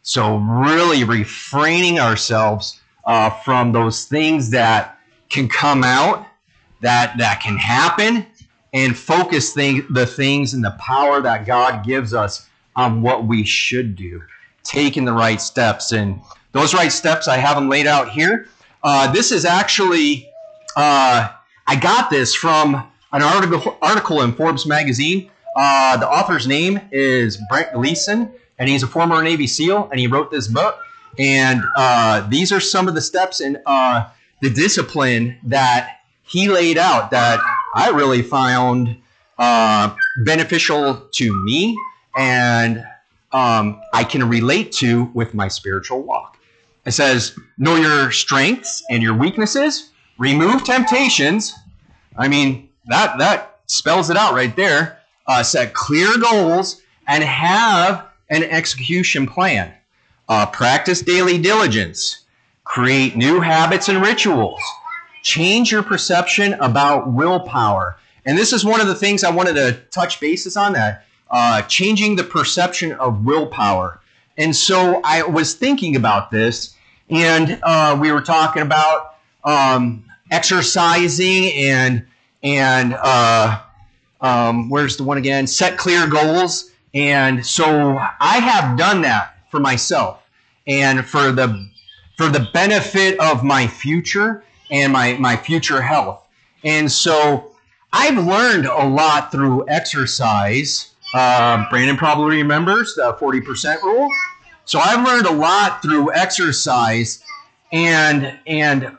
So really refraining ourselves uh, from those things that can come out, that, that can happen, and focus thing, the things and the power that God gives us on what we should do, taking the right steps. And those right steps, I have them laid out here. Uh, this is actually, uh, I got this from an article, article in Forbes magazine. Uh, the author's name is Brent Gleason, and he's a former Navy SEAL, and he wrote this book. And uh, these are some of the steps in uh, the discipline that he laid out that I really found uh, beneficial to me, and um, I can relate to with my spiritual walk. It says, know your strengths and your weaknesses, remove temptations. I mean, that, that spells it out right there. Uh, set clear goals and have an execution plan. Uh, practice daily diligence. Create new habits and rituals. Change your perception about willpower. And this is one of the things I wanted to touch bases on, that uh, changing the perception of willpower. And so I was thinking about this, and uh, we were talking about um, exercising and and uh, um, where's the one again? Set clear goals. And so I have done that for myself, and for the for the benefit of my future and my, my future health. And so I've learned a lot through exercise. Uh, Brandon probably remembers the forty percent rule. So I've learned a lot through exercise, and and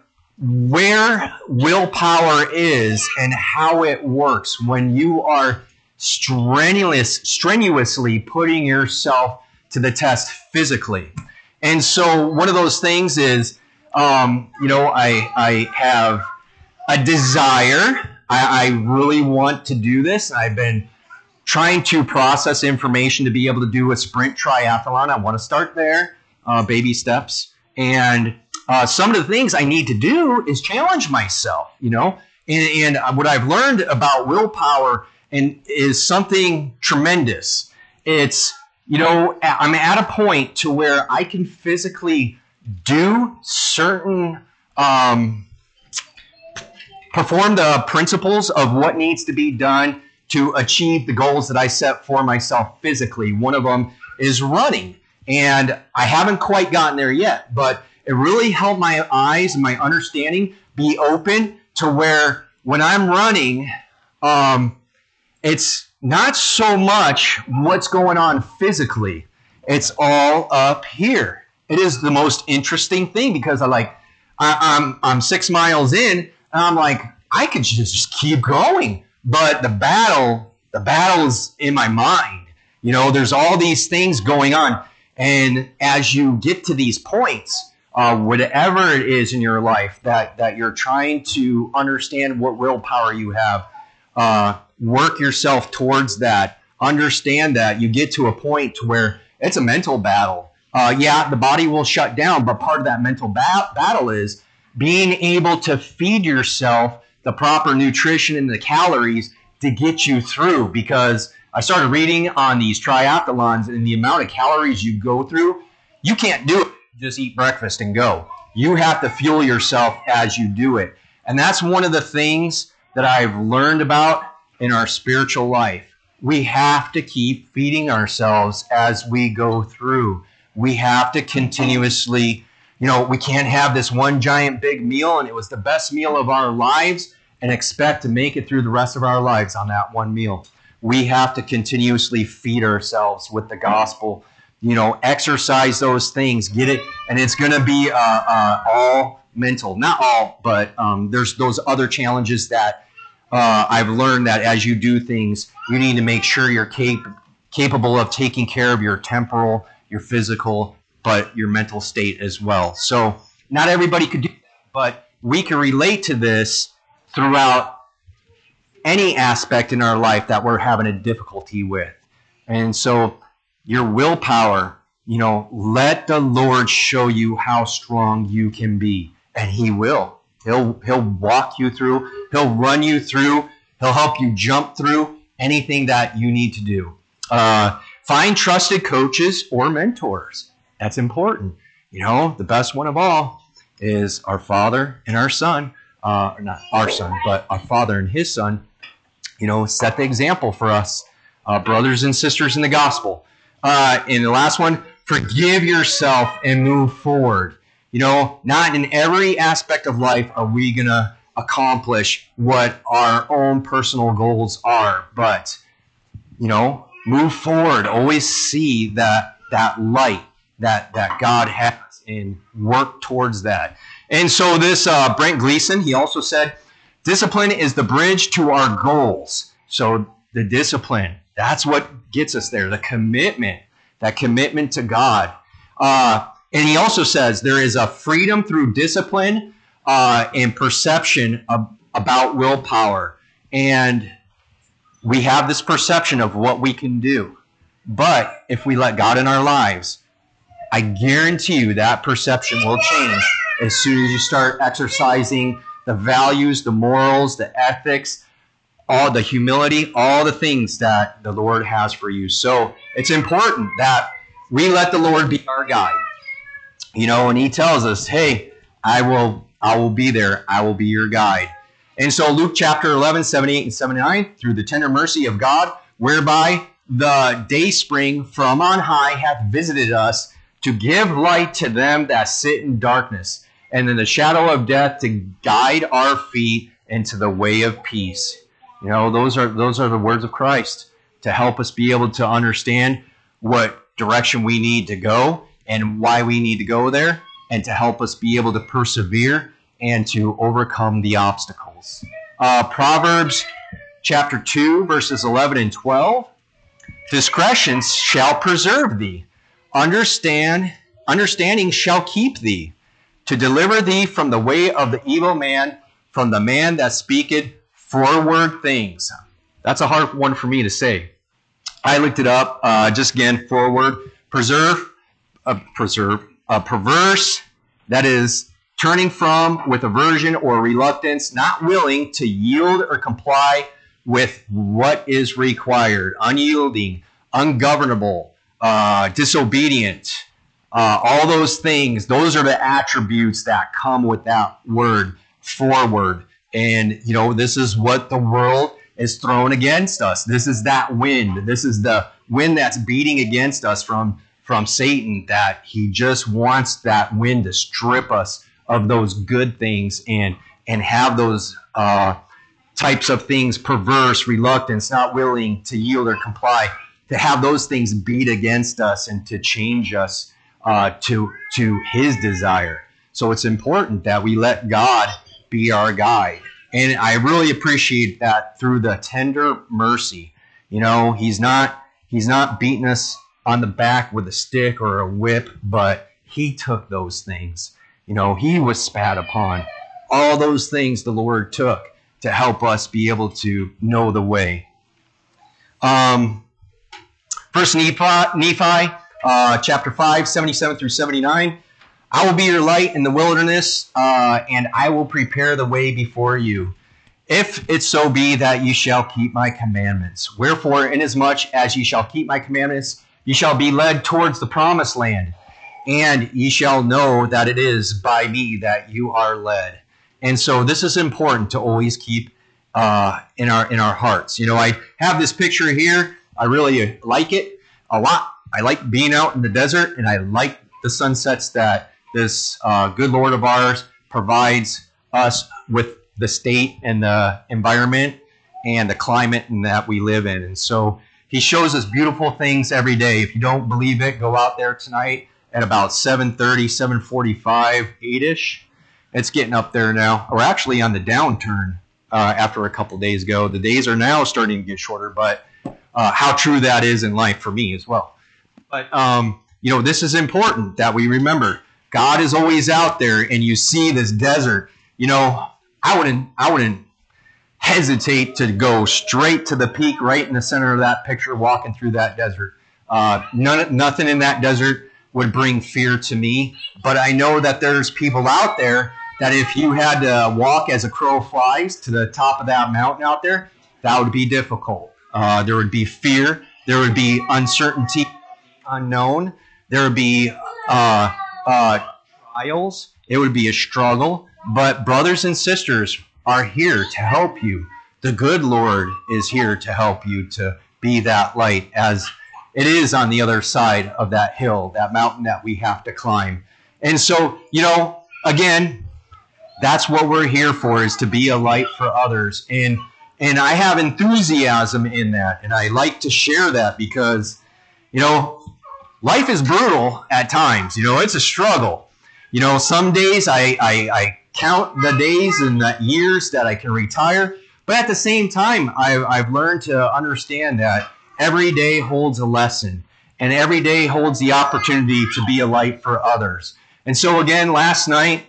where willpower is and how it works when you are strenuous, strenuously putting yourself to the test physically. And so one of those things is, um, you know, I, I have a desire. I, I really want to do this. I've been trying to process information to be able to do a sprint triathlon. I want to start there, uh, baby steps. And uh, some of the things I need to do is challenge myself, you know. And, and what I've learned about willpower and is something tremendous. It's, you know, I'm at a point to where I can physically do certain, um, perform the principles of what needs to be done to achieve the goals that I set for myself physically. One of them is running, and I haven't quite gotten there yet, but it really helped my eyes and my understanding be open to where when I'm running, um, it's not so much what's going on physically. It's all up here. It is the most interesting thing, because I like, I, I'm I'm six miles in, and I'm like, I could just, just keep going. But the battle, the battle's in my mind. You know, there's all these things going on. And as you get to these points, uh, whatever it is in your life that, that you're trying to understand what willpower you have, uh, work yourself towards that. Understand that you get to a point to where it's a mental battle. Uh, yeah, the body will shut down, but part of that mental ba- battle is being able to feed yourself the proper nutrition and the calories to get you through. Because I started reading on these triathlons, and the amount of calories you go through, you can't do it. Just eat breakfast and go. You have to fuel yourself as you do it. And that's one of the things that I've learned about in our spiritual life. We have to keep feeding ourselves as we go through. We have to continuously, you know, we can't have this one giant big meal and it was the best meal of our lives and expect to make it through the rest of our lives on that one meal. We have to continuously feed ourselves with the gospel, you know, exercise those things, get it, and it's going to be uh, uh, all mental. Not all, but um, there's those other challenges that uh, I've learned that as you do things, you need to make sure you're cap- capable of taking care of your temporal, your physical, but your mental state as well. So not everybody could do that, but we can relate to this throughout any aspect in our life that we're having a difficulty with. And so your willpower, you know, let the Lord show you how strong you can be, and he will. He'll he'll walk you through, he'll run you through, he'll help you jump through anything that you need to do. Uh, find trusted coaches or mentors. that's important. You know, the best one of all is our Father and our Son, uh, not our Son, but our Father and His Son, you know, set the example for us, uh, brothers and sisters in the gospel. Uh, and the last one, forgive yourself and move forward. You know, not in every aspect of life are we going to accomplish what our own personal goals are, but, you know, move forward. Always see that that light that, that God has and work towards that. And so this uh, Brent Gleason, he also said, discipline is the bridge to our goals. So the discipline, that's what gets us there, the commitment, that commitment to God. Uh, and he also says there is a freedom through discipline uh, and perception of, about willpower. And we have this perception of what we can do. But if we let God in our lives, I guarantee you that perception will change as soon as you start exercising the values, the morals, the ethics, all the humility, all the things that the Lord has for you. So it's important that we let the Lord be our guide. You know, and He tells us, hey, I will, I will be there. I will be your guide. And so Luke chapter eleven, seventy-eight and seventy-nine, through the tender mercy of God, whereby the day spring from on high hath visited us, to give light to them that sit in darkness, and in the shadow of death, to guide our feet into the way of peace. You know, those are those are the words of Christ to help us be able to understand what direction we need to go and why we need to go there, and to help us be able to persevere and to overcome the obstacles. Uh, Proverbs chapter two, verses eleven and twelve. Discretion shall preserve thee. Understand, understanding shall keep thee, to deliver thee from the way of the evil man, from the man that speaketh forward things. That's a hard one for me to say. I looked it up. Uh, just again, forward, preserve, uh, preserve, uh, perverse. That is turning from with aversion or reluctance, not willing to yield or comply with what is required, unyielding, ungovernable. Uh, disobedient, uh, all those things, those are the attributes that come with that word, forward. And, you know, this is what the world is thrown against us. This is that wind. This is the wind that's beating against us from, from Satan, that he just wants that wind to strip us of those good things and, and have those uh, types of things, perverse, reluctance, not willing to yield or comply, to have those things beat against us and to change us uh, to, to His desire. So it's important that we let God be our guide. And I really appreciate that through the tender mercy. You know, He's not, he's not beating us on the back with a stick or a whip, but He took those things. You know, He was spat upon. All those things the Lord took to help us be able to know the way. Um... First Nephi, Nephi uh, chapter five, seventy-seven through seventy-nine. I will be your light in the wilderness, uh, and I will prepare the way before you. If it so be that ye shall keep my commandments. Wherefore, inasmuch as ye shall keep my commandments, ye shall be led towards the promised land. And ye shall know that it is by me that you are led. And so this is important to always keep uh, in our in our hearts. You know, I have this picture here. I really like it a lot. I like being out in the desert, and I like the sunsets that this uh, good Lord of ours provides us with the state and the environment and the climate in that we live in. And so He shows us beautiful things every day. If you don't believe it, go out there tonight at about seven thirty, seven forty-five, eight-ish. It's getting up there now. We're actually on the downturn uh, after a couple days ago. The days are now starting to get shorter, but Uh, how true that is in life for me as well. But, um, you know, this is important that we remember. God is always out there, and you see this desert. You know, I wouldn't, I wouldn't hesitate to go straight to the peak right in the center of that picture, walking through that desert. Uh, none, nothing in that desert would bring fear to me. But I know that there's people out there that if you had to walk as a crow flies to the top of that mountain out there, that would be difficult. Uh, there would be fear. There would be uncertainty, unknown. There would be uh, uh, trials. It would be a struggle. But brothers and sisters are here to help you. The good Lord is here to help you to be that light as it is on the other side of that hill, that mountain that we have to climb. And so, you know, again, that's what we're here for, is to be a light for others. And and I have enthusiasm in that, and I like to share that because, you know, life is brutal at times. You know, it's a struggle. You know, some days I, I, I count the days and the years that I can retire, but at the same time, I've, I've learned to understand that every day holds a lesson, and every day holds the opportunity to be a light for others. And so again, last night,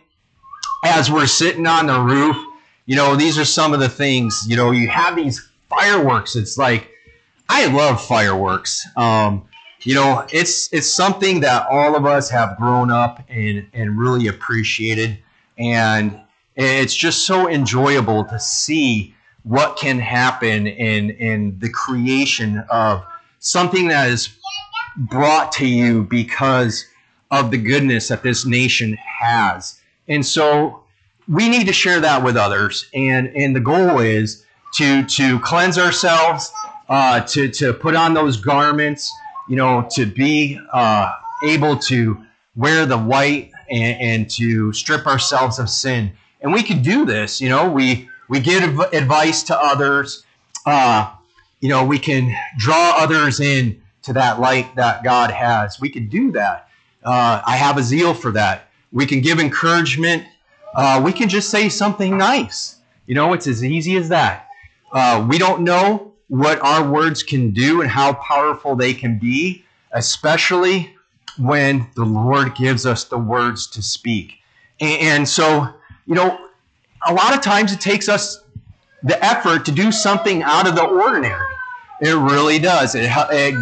as we're sitting on the roof, you know, these are some of the things, you know, you have these fireworks. It's like, I love fireworks. Um, you know, it's it's something that all of us have grown up and, and really appreciated. And it's just so enjoyable to see what can happen in, in the creation of something that is brought to you because of the goodness that this nation has. And so we need to share that with others. And, and the goal is to, to cleanse ourselves, uh, to, to put on those garments, you know, to be uh, able to wear the white and, and to strip ourselves of sin. And we could do this, you know, we, we give advice to others. Uh, you know, we can draw others in to that light that God has. We could do that. Uh, I have a zeal for that. We can give encouragement. Uh, we can just say something nice. You know, it's as easy as that. Uh, we don't know what our words can do and how powerful they can be, especially when the Lord gives us the words to speak. And, and so, you know, a lot of times it takes us the effort to do something out of the ordinary. It really does. It, it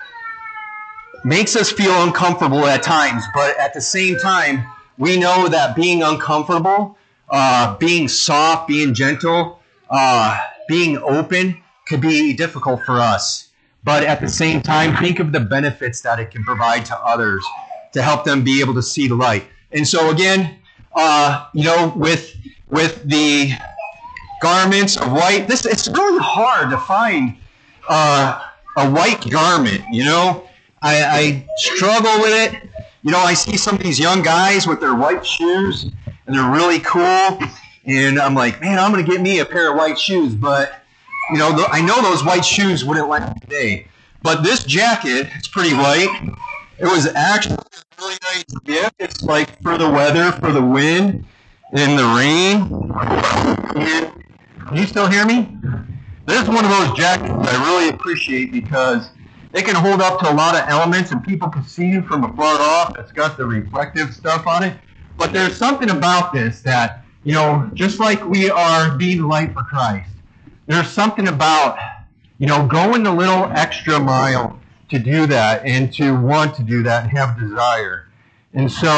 makes us feel uncomfortable at times, but at the same time, we know that being uncomfortable, uh, being soft, being gentle, uh, being open could be difficult for us. But at the same time, think of the benefits that it can provide to others to help them be able to see the light. And so again, uh, you know, with with the garments of white, this it's really hard to find uh, a white garment. You know, I, I struggle with it. You know, I see some of these young guys with their white shoes, and they're really cool. And I'm like, man, I'm going to get me a pair of white shoes. But, you know, I know those white shoes wouldn't last today. But this jacket, it's pretty white. It was actually a really nice gift. It's like for the weather, for the wind, and the rain. Can you still hear me? This is one of those jackets that I really appreciate because they can hold up to a lot of elements and people can see you from afar off. It's got the reflective stuff on it. But there's something about this that, you know, just like we are being light for Christ, there's something about, you know, going the little extra mile to do that and to want to do that and have desire. And so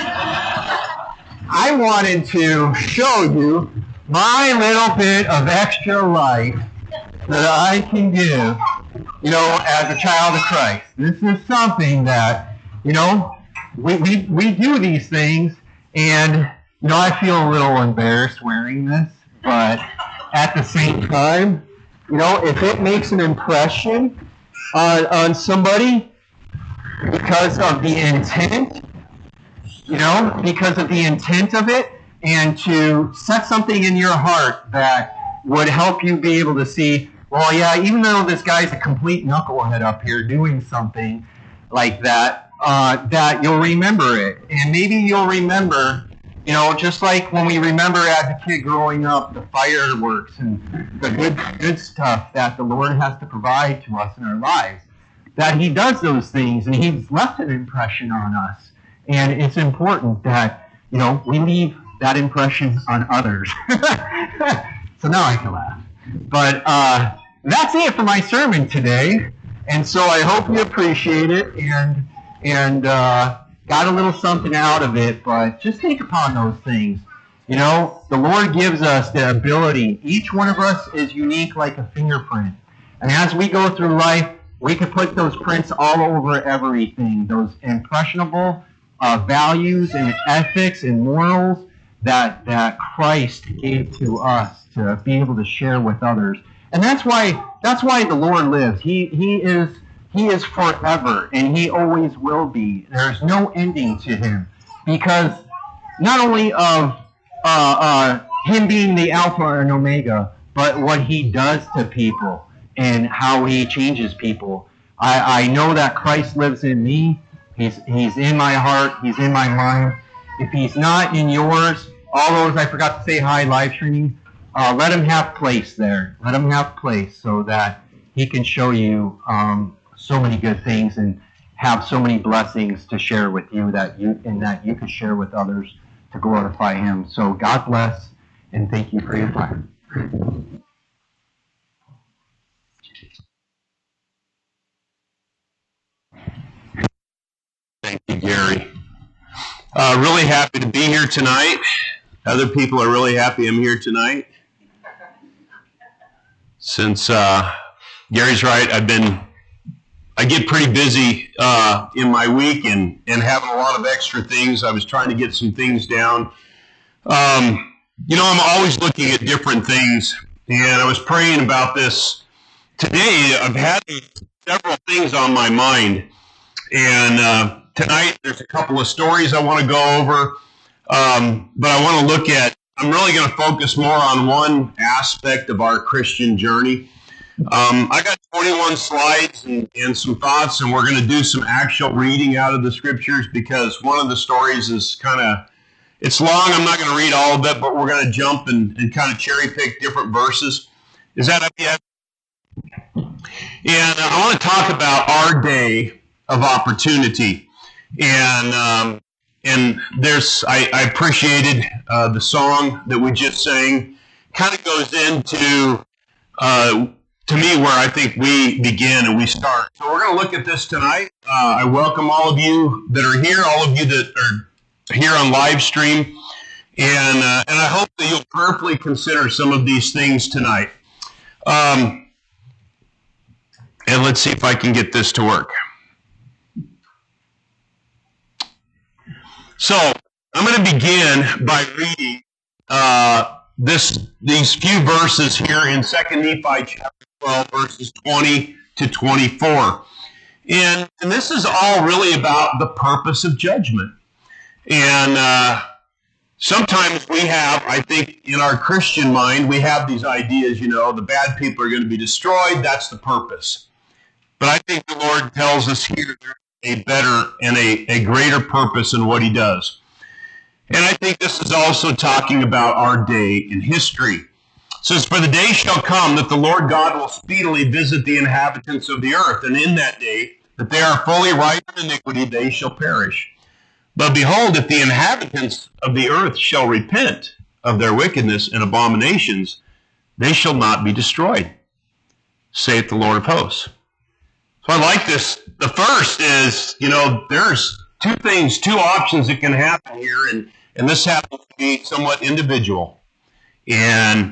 I wanted to show you my little bit of extra light that I can give, you know, as a child of Christ. This is something that, you know, we, we, we do these things, and, you know, I feel a little embarrassed wearing this, but at the same time, you know, if it makes an impression on, on somebody because of the intent, you know, because of the intent of it, and to set something in your heart that would help you be able to see, well, yeah, even though this guy's a complete knucklehead up here doing something like that, uh, that you'll remember it. And maybe you'll remember, you know, just like when we remember as a kid growing up, the fireworks and the good, good stuff that the Lord has to provide to us in our lives, that He does those things and He's left an impression on us. And it's important that, you know, we leave that impression on others. So now I can laugh. But uh, that's it for my sermon today. And so I hope you appreciate it and and uh, got a little something out of it. But just think upon those things. You know, the Lord gives us the ability. Each one of us is unique like a fingerprint. And as we go through life, We could put those prints all over everything, those impressionable uh, values and ethics and morals that that Christ gave to us to be able to share with others. And that's why that's why the Lord lives. He he is he is forever, and he always will be. There's no ending to him, because not only of uh, uh, him being the Alpha and Omega, but what he does to people and how he changes people. I, I know that Christ lives in me. He's he's in my heart. He's in my mind. If he's not in yours, all those, I forgot to say hi live streaming, uh, let him have place there. Let him have place so that he can show you um, so many good things and have so many blessings to share with you that you and that you can share with others to glorify him. So God bless, and thank you for your time.
Thank you, Gary. Uh, really happy to be here tonight. Other people are really happy I'm here tonight. Since uh, Gary's right, I've been, I get pretty busy uh, in my week and, and having a lot of extra things. I was trying to get some things down. Um, you know, I'm always looking at different things, and I was praying about this today. I've had several things on my mind, and uh, tonight there's a couple of stories I want to go over, um, but I want to look at, I'm really going to focus more on one aspect of our Christian journey. Um, I got twenty-one slides and, and some thoughts, and we're going to do some actual reading out of the scriptures, because one of the stories is kind of, it's long. I'm not going to read all of it, but we're going to jump and, and kind of cherry pick different verses. Is that up yet? And I want to talk about our day of opportunity. And um, and there's, I, I appreciated uh, the song that we just sang. Kind of goes into, uh, to me, where I think we begin and we start. So we're going to look at this tonight. Uh, I welcome all of you that are here, all of you that are here on live stream. And, uh, and I hope that you'll prayerfully consider some of these things tonight. Um, and let's see if I can get this to work. So I'm going to begin by reading uh, this these few verses here in Second Nephi chapter twelve, verses twenty to twenty-four. And, and this is all really about the purpose of judgment. And uh, sometimes we have, I think, in our Christian mind, we have these ideas, you know, the bad people are going to be destroyed. That's the purpose. But I think the Lord tells us here there's a better and a, a greater purpose in what he does. And I think this is also talking about our day in history. It says, "For the day shall come that the Lord God will speedily visit the inhabitants of the earth, and in that day that they are fully ripe in iniquity, they shall perish. But behold, if the inhabitants of the earth shall repent of their wickedness and abominations, they shall not be destroyed, saith the Lord of hosts." So I like this. The first is, you know, there's two things, two options that can happen here, and, and this happens to be somewhat individual. And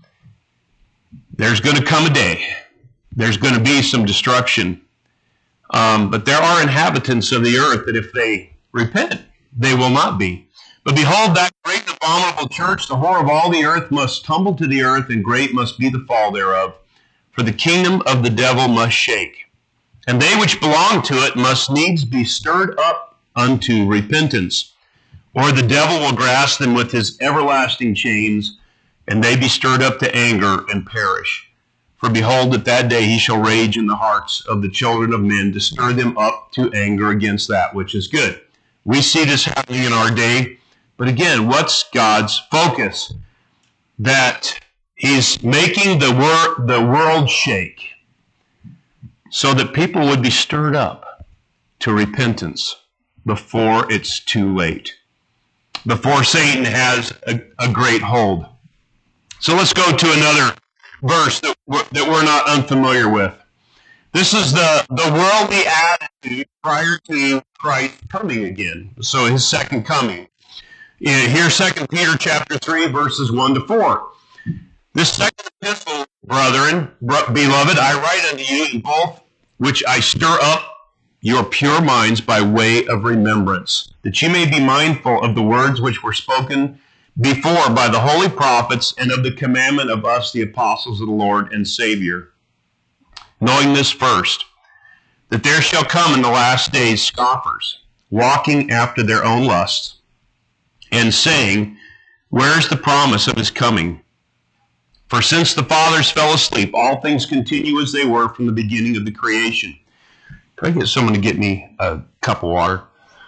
there's going to come a day. There's going to be some destruction. Um, but there are inhabitants of the earth that if they repent, they will not be. "But behold, that great and abominable church, the whore of all the earth, must tumble to the earth, and great must be the fall thereof. For the kingdom of the devil must shake. And they which belong to it must needs be stirred up unto repentance. Or the devil will grasp them with his everlasting chains, and they be stirred up to anger and perish. For behold, at that day he shall rage in the hearts of the children of men, to stir them up to anger against that which is good." We see this happening in our day. But again, what's God's focus? That he's making the, wor- the world shake, so that people would be stirred up to repentance before it's too late, before Satan has a, a great hold. So let's go to another verse that we're, that we're not unfamiliar with. This is the, the worldly attitude prior to Christ coming again, so his second coming. Here, Second Peter chapter three, verses one to four. "This second epistle, brethren, beloved, I write unto you in both which I stir up your pure minds by way of remembrance, that ye may be mindful of the words which were spoken before by the holy prophets, and of the commandment of us, the apostles of the Lord and Savior. Knowing this first, that there shall come in the last days scoffers, walking after their own lusts, and saying, where is the promise of his coming? For since the fathers fell asleep, all things continue as they were from the beginning of the creation. Can I get someone to get me a cup of water?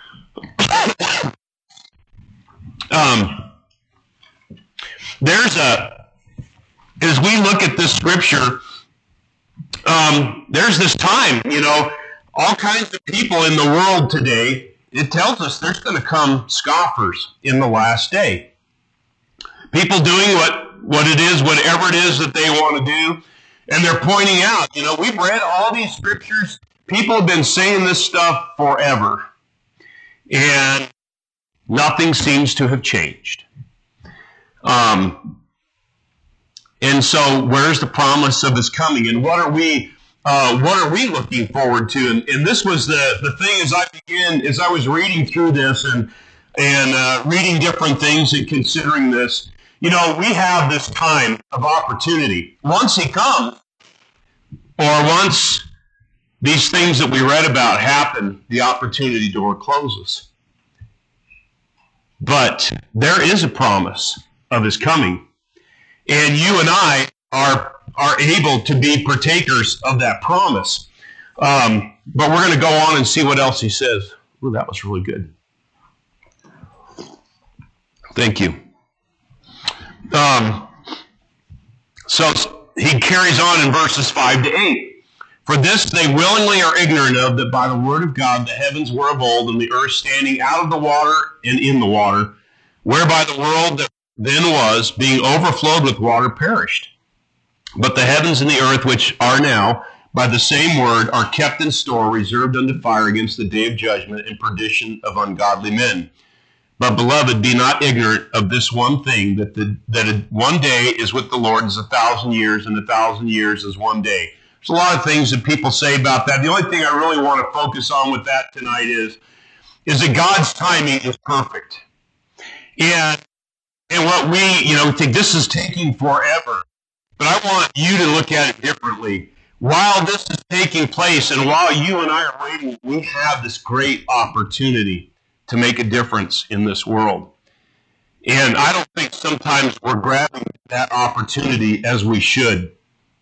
um, there's a, as we look at this scripture, um, there's this time, you know, all kinds of people in the world today, it tells us there's going to come scoffers in the last day. People doing what, what it is, whatever it is that they want to do, and they're pointing out, you know, we've read all these scriptures. People have been saying this stuff forever, and nothing seems to have changed. Um, and so, where's the promise of his coming? And what are we, uh, what are we looking forward to? And, and this was the the thing as I began, as I was reading through this and and uh, reading different things and considering this. You know, we have this time of opportunity. Once he comes, or once these things that we read about happen, the opportunity door closes. But there is a promise of his coming. And you and I are, are able to be partakers of that promise. Um, but we're going to go on and see what else he says. Ooh, that was really good. Thank you. Um, so he carries on in verses five to eight. For this they willingly are ignorant of, that by the word of God the heavens were of old, and the earth standing out of the water and in the water, whereby the world that then was, being overflowed with water, perished. But the heavens and the earth, which are now, by the same word, are kept in store, reserved unto fire against the day of judgment and perdition of ungodly men. But, beloved, be not ignorant of this one thing, that the, that a, one day is with the Lord as a thousand years, and a thousand years is one day. There's a lot of things that people say about that. The only thing I really want to focus on with that tonight is, is that God's timing is perfect. And, and what we, you know, think this is taking forever. But I want you to look at it differently. While this is taking place, and while you and I are waiting, we have this great opportunity to make a difference in this world. And I don't think sometimes we're grabbing that opportunity as we should.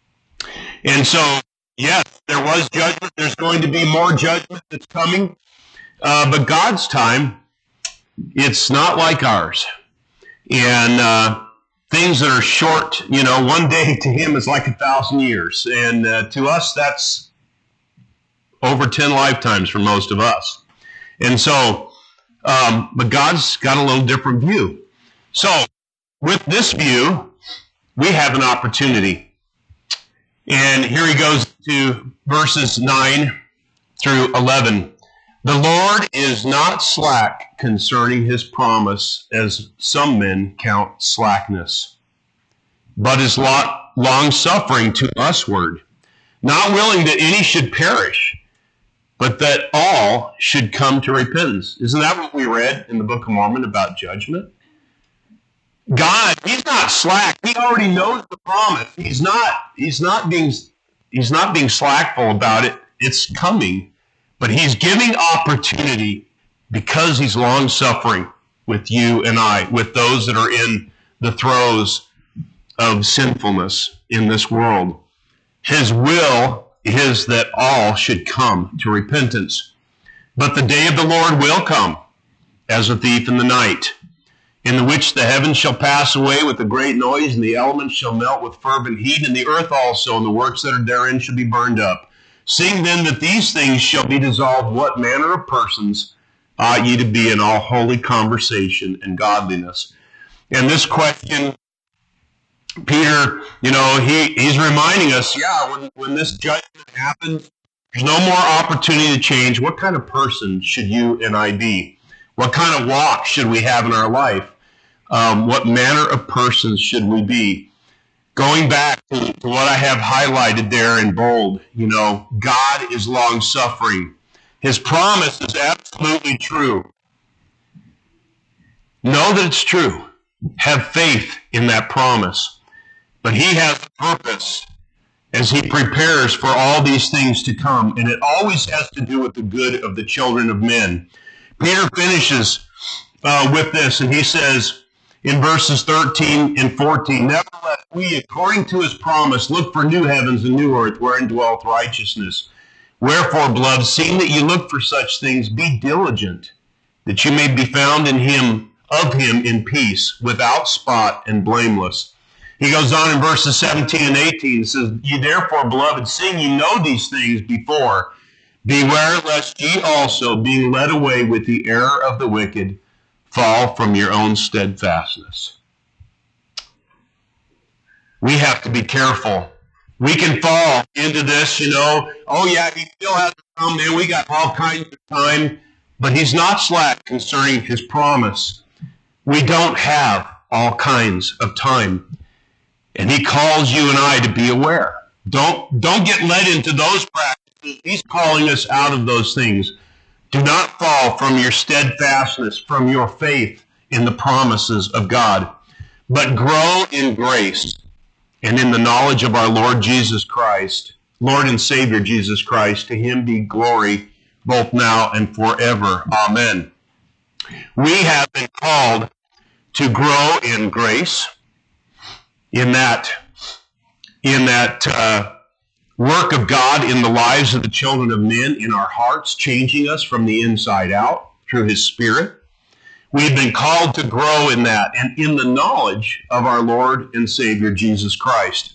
And so, yes, there was judgment. There's going to be more judgment that's coming. Uh, but God's time, it's not like ours. And uh, things that are short, you know, one day to him is like a thousand years. And uh, to us, that's over ten lifetimes for most of us. And so, um, but God's got a little different view. So, with this view, we have an opportunity. And here he goes to verses nine through eleven. The Lord is not slack concerning his promise, as some men count slackness, but is long-suffering to usward, not willing that any should perish, but that all should come to repentance. Isn't that what we read in the Book of Mormon about judgment? God, he's not slack. He already knows the promise. He's not, he's not being, he's not being slackful about it. It's coming. But he's giving opportunity because he's long-suffering with you and I, with those that are in the throes of sinfulness in this world. His will is that all should come to repentance. But the day of the Lord will come as a thief in the night, in the which the heavens shall pass away with a great noise, and the elements shall melt with fervent heat, and the earth also, and the works that are therein shall be burned up. Seeing then that these things shall be dissolved, what manner of persons ought ye to be in all holy conversation and godliness? And this question, Peter, you know, he, he's reminding us, yeah, when, when this judgment happens, there's no more opportunity to change. What kind of person should you and I be? What kind of walk should we have in our life? Um, what manner of persons should we be? Going back to, to what I have highlighted there in bold, you know, God is long-suffering. His promise is absolutely true. Know that it's true. Have faith in that promise. But he has a purpose as he prepares for all these things to come, and it always has to do with the good of the children of men. Peter finishes uh, with this, and he says in verses thirteen and fourteen, nevertheless, we, according to his promise, look for new heavens and new earth, wherein dwelleth righteousness. Wherefore, beloved, seeing that you look for such things, be diligent, that you may be found in him, of him in peace, without spot and blameless. He goes on in verses seventeen and eighteen, says, ye therefore, beloved, seeing ye know these things before, beware lest ye also, being led away with the error of the wicked, fall from your own steadfastness. We have to be careful. We can fall into this, you know, oh yeah, he still hasn't come, man, we got all kinds of time, but he's not slack concerning his promise. We don't have all kinds of time. And he calls you and I to be aware. Don't, don't get led into those practices. He's calling us out of those things. Do not fall from your steadfastness, from your faith in the promises of God, but grow in grace and in the knowledge of our Lord Jesus Christ, Lord and Savior Jesus Christ. To him be glory both now and forever. Amen. We have been called to grow in grace, in that, in that uh, work of God in the lives of the children of men, in our hearts, changing us from the inside out through his Spirit. We've been called to grow in that and in the knowledge of our Lord and Savior Jesus Christ.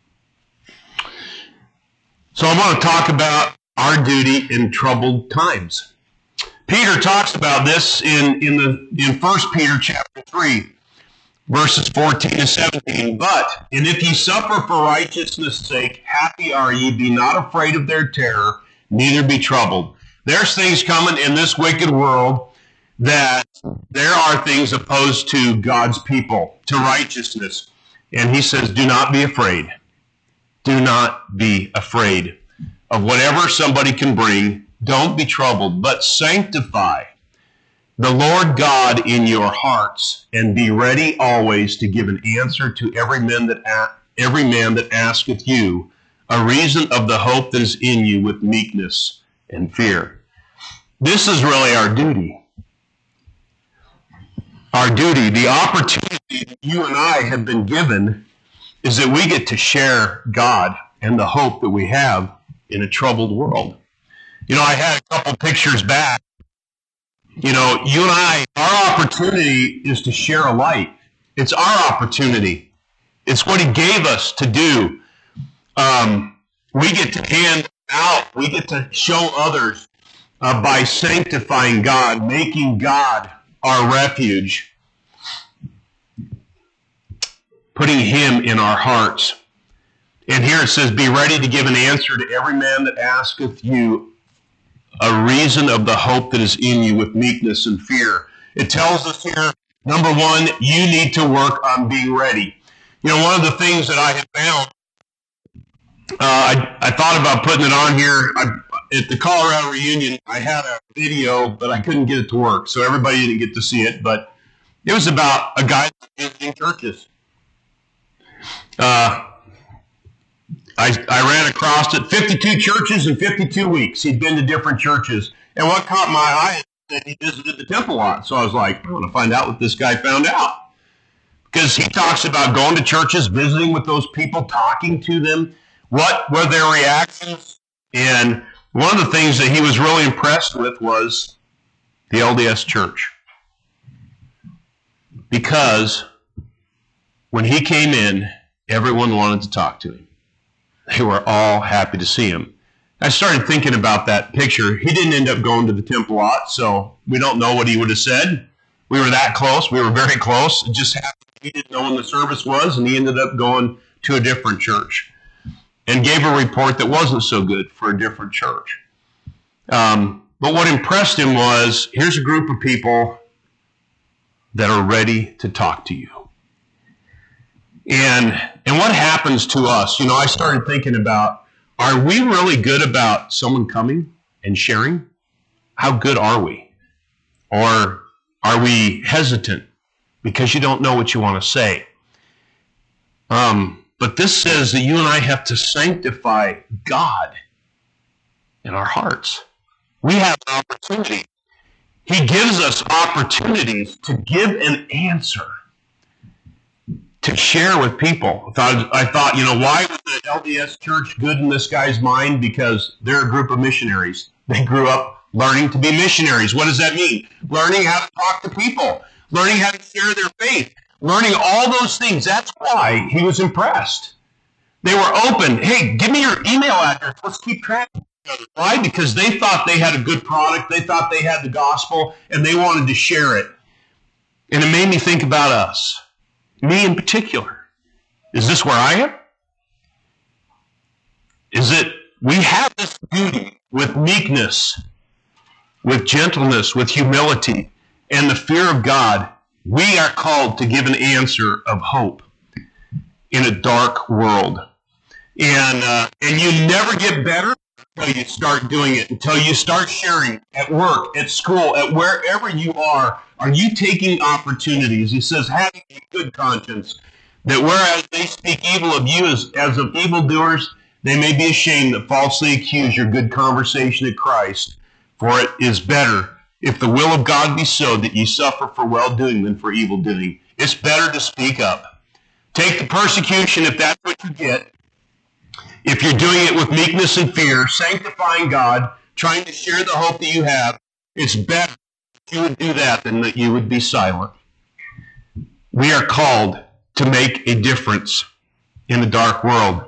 So I want to talk about our duty in troubled times. Peter talks about this in, in, the, in First Peter chapter three. Verses fourteen and seventeen, but, and if ye suffer for righteousness' sake, happy are ye, be not afraid of their terror, neither be troubled. There's things coming in this wicked world that there are things opposed to God's people, to righteousness. And he says, do not be afraid. Do not be afraid of whatever somebody can bring. Don't be troubled, but sanctify the Lord God in your hearts, and be ready always to give an answer to every man that a- every man that asketh you a reason of the hope that is in you with meekness and fear. This is really our duty. Our duty, the opportunity that you and I have been given, is that we get to share God and the hope that we have in a troubled world. You know, I had a couple pictures back. You know, you and I, our opportunity is to share a light. It's our opportunity. It's what he gave us to do. Um, we get to hand out. We get to show others uh, by sanctifying God, making God our refuge, putting him in our hearts. And here it says, be ready to give an answer to every man that asketh you a reason of the hope that is in you with meekness and fear. It tells us here, number one, you need to work on being ready. You know, one of the things that I have found, uh, I, I thought about putting it on here. I, at the Colorado reunion, I had a video, but I couldn't get it to work, so everybody didn't get to see it. But it was about a guy visiting churches. Uh, I, I ran across it, fifty-two churches in fifty-two weeks. He'd been to different churches. And what caught my eye is that he visited the temple lot. So I was like, I want to find out what this guy found out. Because he talks about going to churches, visiting with those people, talking to them. What were their reactions? And one of the things that he was really impressed with was the L D S church. Because when he came in, everyone wanted to talk to him. They were all happy to see him. I started thinking about that picture. He didn't end up going to the temple lot, so we don't know what he would have said. We were that close. We were very close. It just happened he didn't know when the service was, and he ended up going to a different church and gave a report that wasn't so good for a different church. Um, but what impressed him was, here's a group of people that are ready to talk to you. And and what happens to us? You know, I started thinking about, are we really good about someone coming and sharing? How good are we? Or are we hesitant because you don't know what you want to say? Um, but this says that you and I have to sanctify God in our hearts. We have an opportunity. He gives us opportunities to give an answer, to share with people. I thought, I thought, you know, why was the L D S church good in this guy's mind? Because they're a group of missionaries. They grew up learning to be missionaries. What does that mean? Learning how to talk to people, learning how to share their faith, learning all those things. That's why he was impressed. They were open. Hey, give me your email address. Let's keep track of each other. Why? Because they thought they had a good product. They thought they had the gospel, and they wanted to share it. And it made me think about us. Me in particular. Is this where I am? Is it, we have this duty with meekness, with gentleness, with humility, and the fear of God. We are called to give an answer of hope in a dark world. And, uh, and you never get better until you start doing it, until you start sharing at work, at school, at wherever you are. Are you taking opportunities? He says, having a good conscience, that whereas they speak evil of you as, as of evildoers, they may be ashamed that falsely accuse your good conversation at Christ. For it is better, if the will of God be so, that ye suffer for well-doing than for evil-doing. It's better to speak up. Take the persecution if that's what you get. If you're doing it with meekness and fear, sanctifying God, trying to share the hope that you have, it's better if you would do that than that you would be silent. We are called to make a difference in the dark world.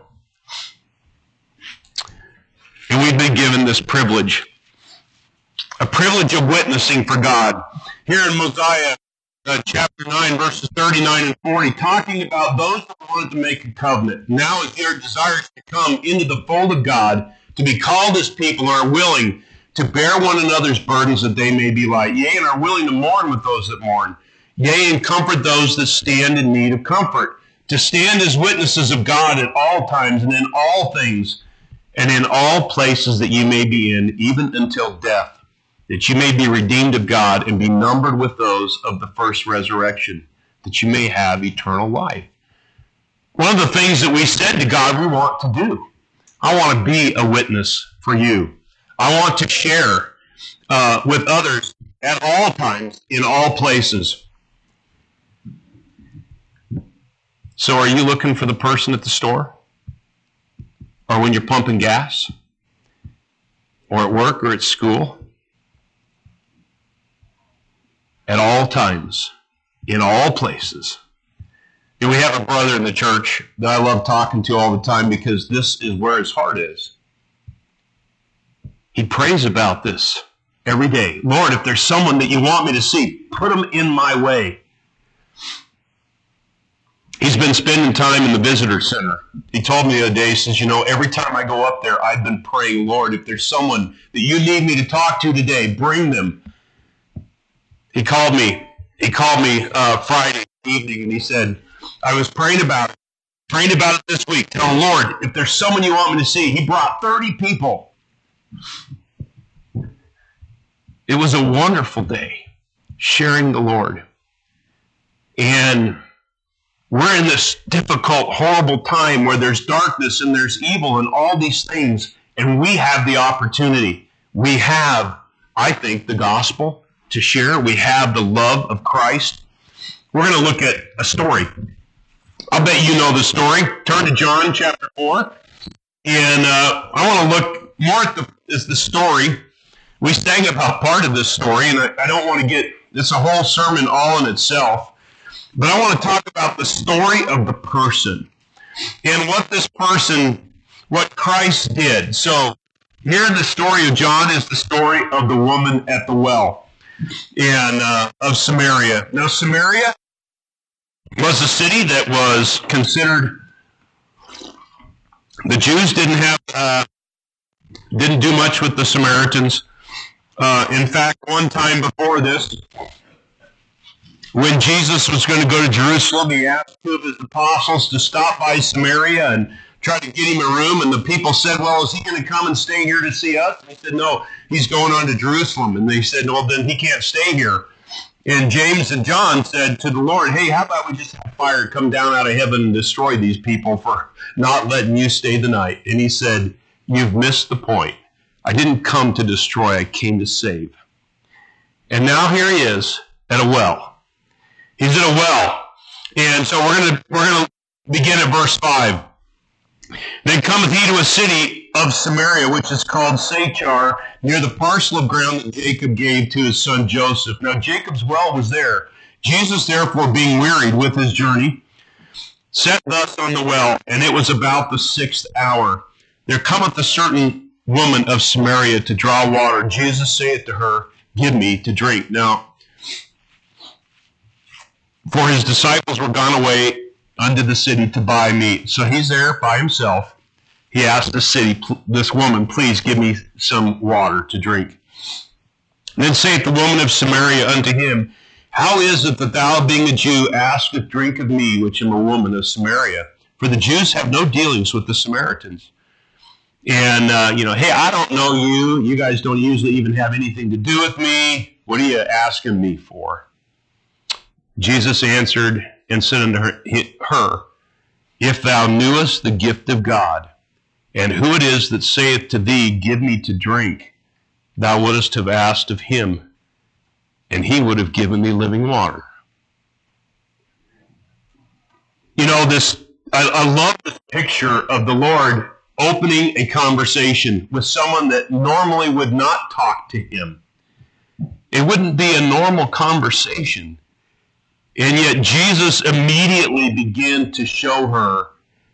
And we've been given this privilege, a privilege of witnessing for God. Here in Mosiah uh, chapter nine, verses thirty-nine and forty, talking about those that wanted to make a covenant. Now is your desire to come into the fold of God, to be called as people, and are willing to bear one another's burdens that they may be light. Yea, and are willing to mourn with those that mourn. Yea, and comfort those that stand in need of comfort. To stand as witnesses of God at all times and in all things, and in all places that you may be in, even until death, that you may be redeemed of God and be numbered with those of the first resurrection, that you may have eternal life. One of the things that we said to God we want to do, I want to be a witness for you. I want to share uh, with others at all times, in all places. So are you looking for the person at the store? Or when you're pumping gas? Or at work or at school? At all times, in all places. And we have a brother in the church that I love talking to all the time because this is where his heart is. He prays about this every day. Lord, if there's someone that you want me to see, put them in my way. He's been spending time in the visitor center. He told me the other day, he says, you know, every time I go up there, I've been praying, Lord, if there's someone that you need me to talk to today, bring them. He called me. He called me uh, Friday evening, and he said, I was praying about it. Praying about it this week. Tell Lord, if there's someone you want me to see. He brought thirty people. It was a wonderful day, sharing the Lord. And we're in this difficult, horrible time where there's darkness and there's evil and all these things, and we have the opportunity. We have, I think, the gospel to share. We have the love of Christ. We're going to look at a story. I'll bet you know the story. Turn to John chapter four. And uh, I want to look more at the, is the story. We sang about part of this story, and I, I don't want to get, it's a whole sermon all in itself. But I want to talk about the story of the person and what this person, what Christ did. So here in the story of John is the story of the woman at the well. And uh, of Samaria. Now, Samaria was a city that was considered, the Jews didn't have, uh, didn't do much with the Samaritans. Uh, in fact, one time before this, when Jesus was going to go to Jerusalem, he asked two of his apostles to stop by Samaria and try to get him a room. And the people said, well, is he going to come and stay here to see us? And he said, no, he's going on to Jerusalem. And they said, well, then he can't stay here. And James and John said to the Lord, hey, how about we just have fire come down out of heaven and destroy these people for not letting you stay the night? And he said, you've missed the point. I didn't come to destroy, I came to save. And now here he is at a well. He's at a well. And so we're going to we're going to begin at verse five. Then cometh he to a city of Samaria, which is called Sychar, near the parcel of ground that Jacob gave to his son Joseph. Now Jacob's well was there. Jesus, therefore, being wearied with his journey, sat thus on the well, and it was about the sixth hour. There cometh a certain woman of Samaria to draw water. Jesus saith to her, give me to drink. Now, for his disciples were gone away unto the city to buy meat. So he's there by himself. He asked the city, this woman, please give me some water to drink. Then saith the woman of Samaria unto him, how is it that thou, being a Jew, askest drink of me, which am a woman of Samaria? For the Jews have no dealings with the Samaritans. And, uh, you know, hey, I don't know you. You guys don't usually even have anything to do with me. What are you asking me for? Jesus answered and said unto her, her, if thou knewest the gift of God, and who it is that saith to thee, give me to drink, thou wouldest have asked of him, and he would have given thee living water. You know, this, I, I love this picture of the Lord opening a conversation with someone that normally would not talk to him. It wouldn't be a normal conversation. And yet Jesus immediately began to show her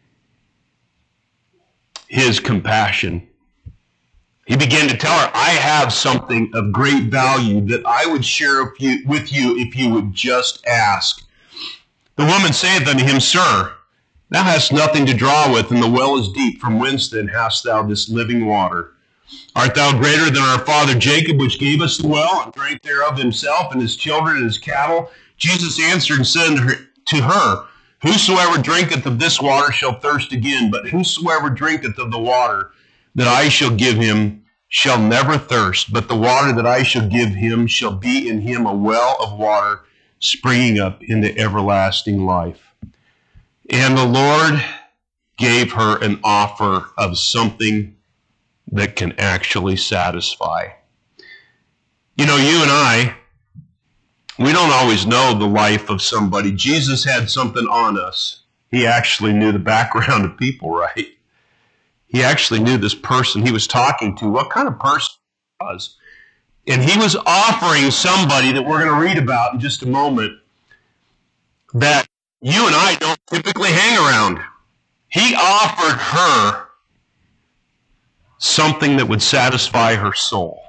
his compassion. He began to tell her, I have something of great value that I would share with you if you would just ask. The woman saith unto him, Sir, thou hast nothing to draw with, and the well is deep. From whence then hast thou this living water? Art thou greater than our father Jacob, which gave us the well, and drank thereof himself, and his children, and his cattle? Jesus answered and said to her, Whosoever drinketh of this water shall thirst again, but whosoever drinketh of the water that I shall give him shall never thirst, but the water that I shall give him shall be in him a well of water springing up into everlasting life. And the Lord gave her an offer of something that can actually satisfy. You know, you and I, we don't always know the life of somebody. Jesus had something on us. He actually knew the background of people, right? He actually knew this person he was talking to, what kind of person he was. And he was offering somebody that we're going to read about in just a moment that you and I don't typically hang around. He offered her something that would satisfy her soul.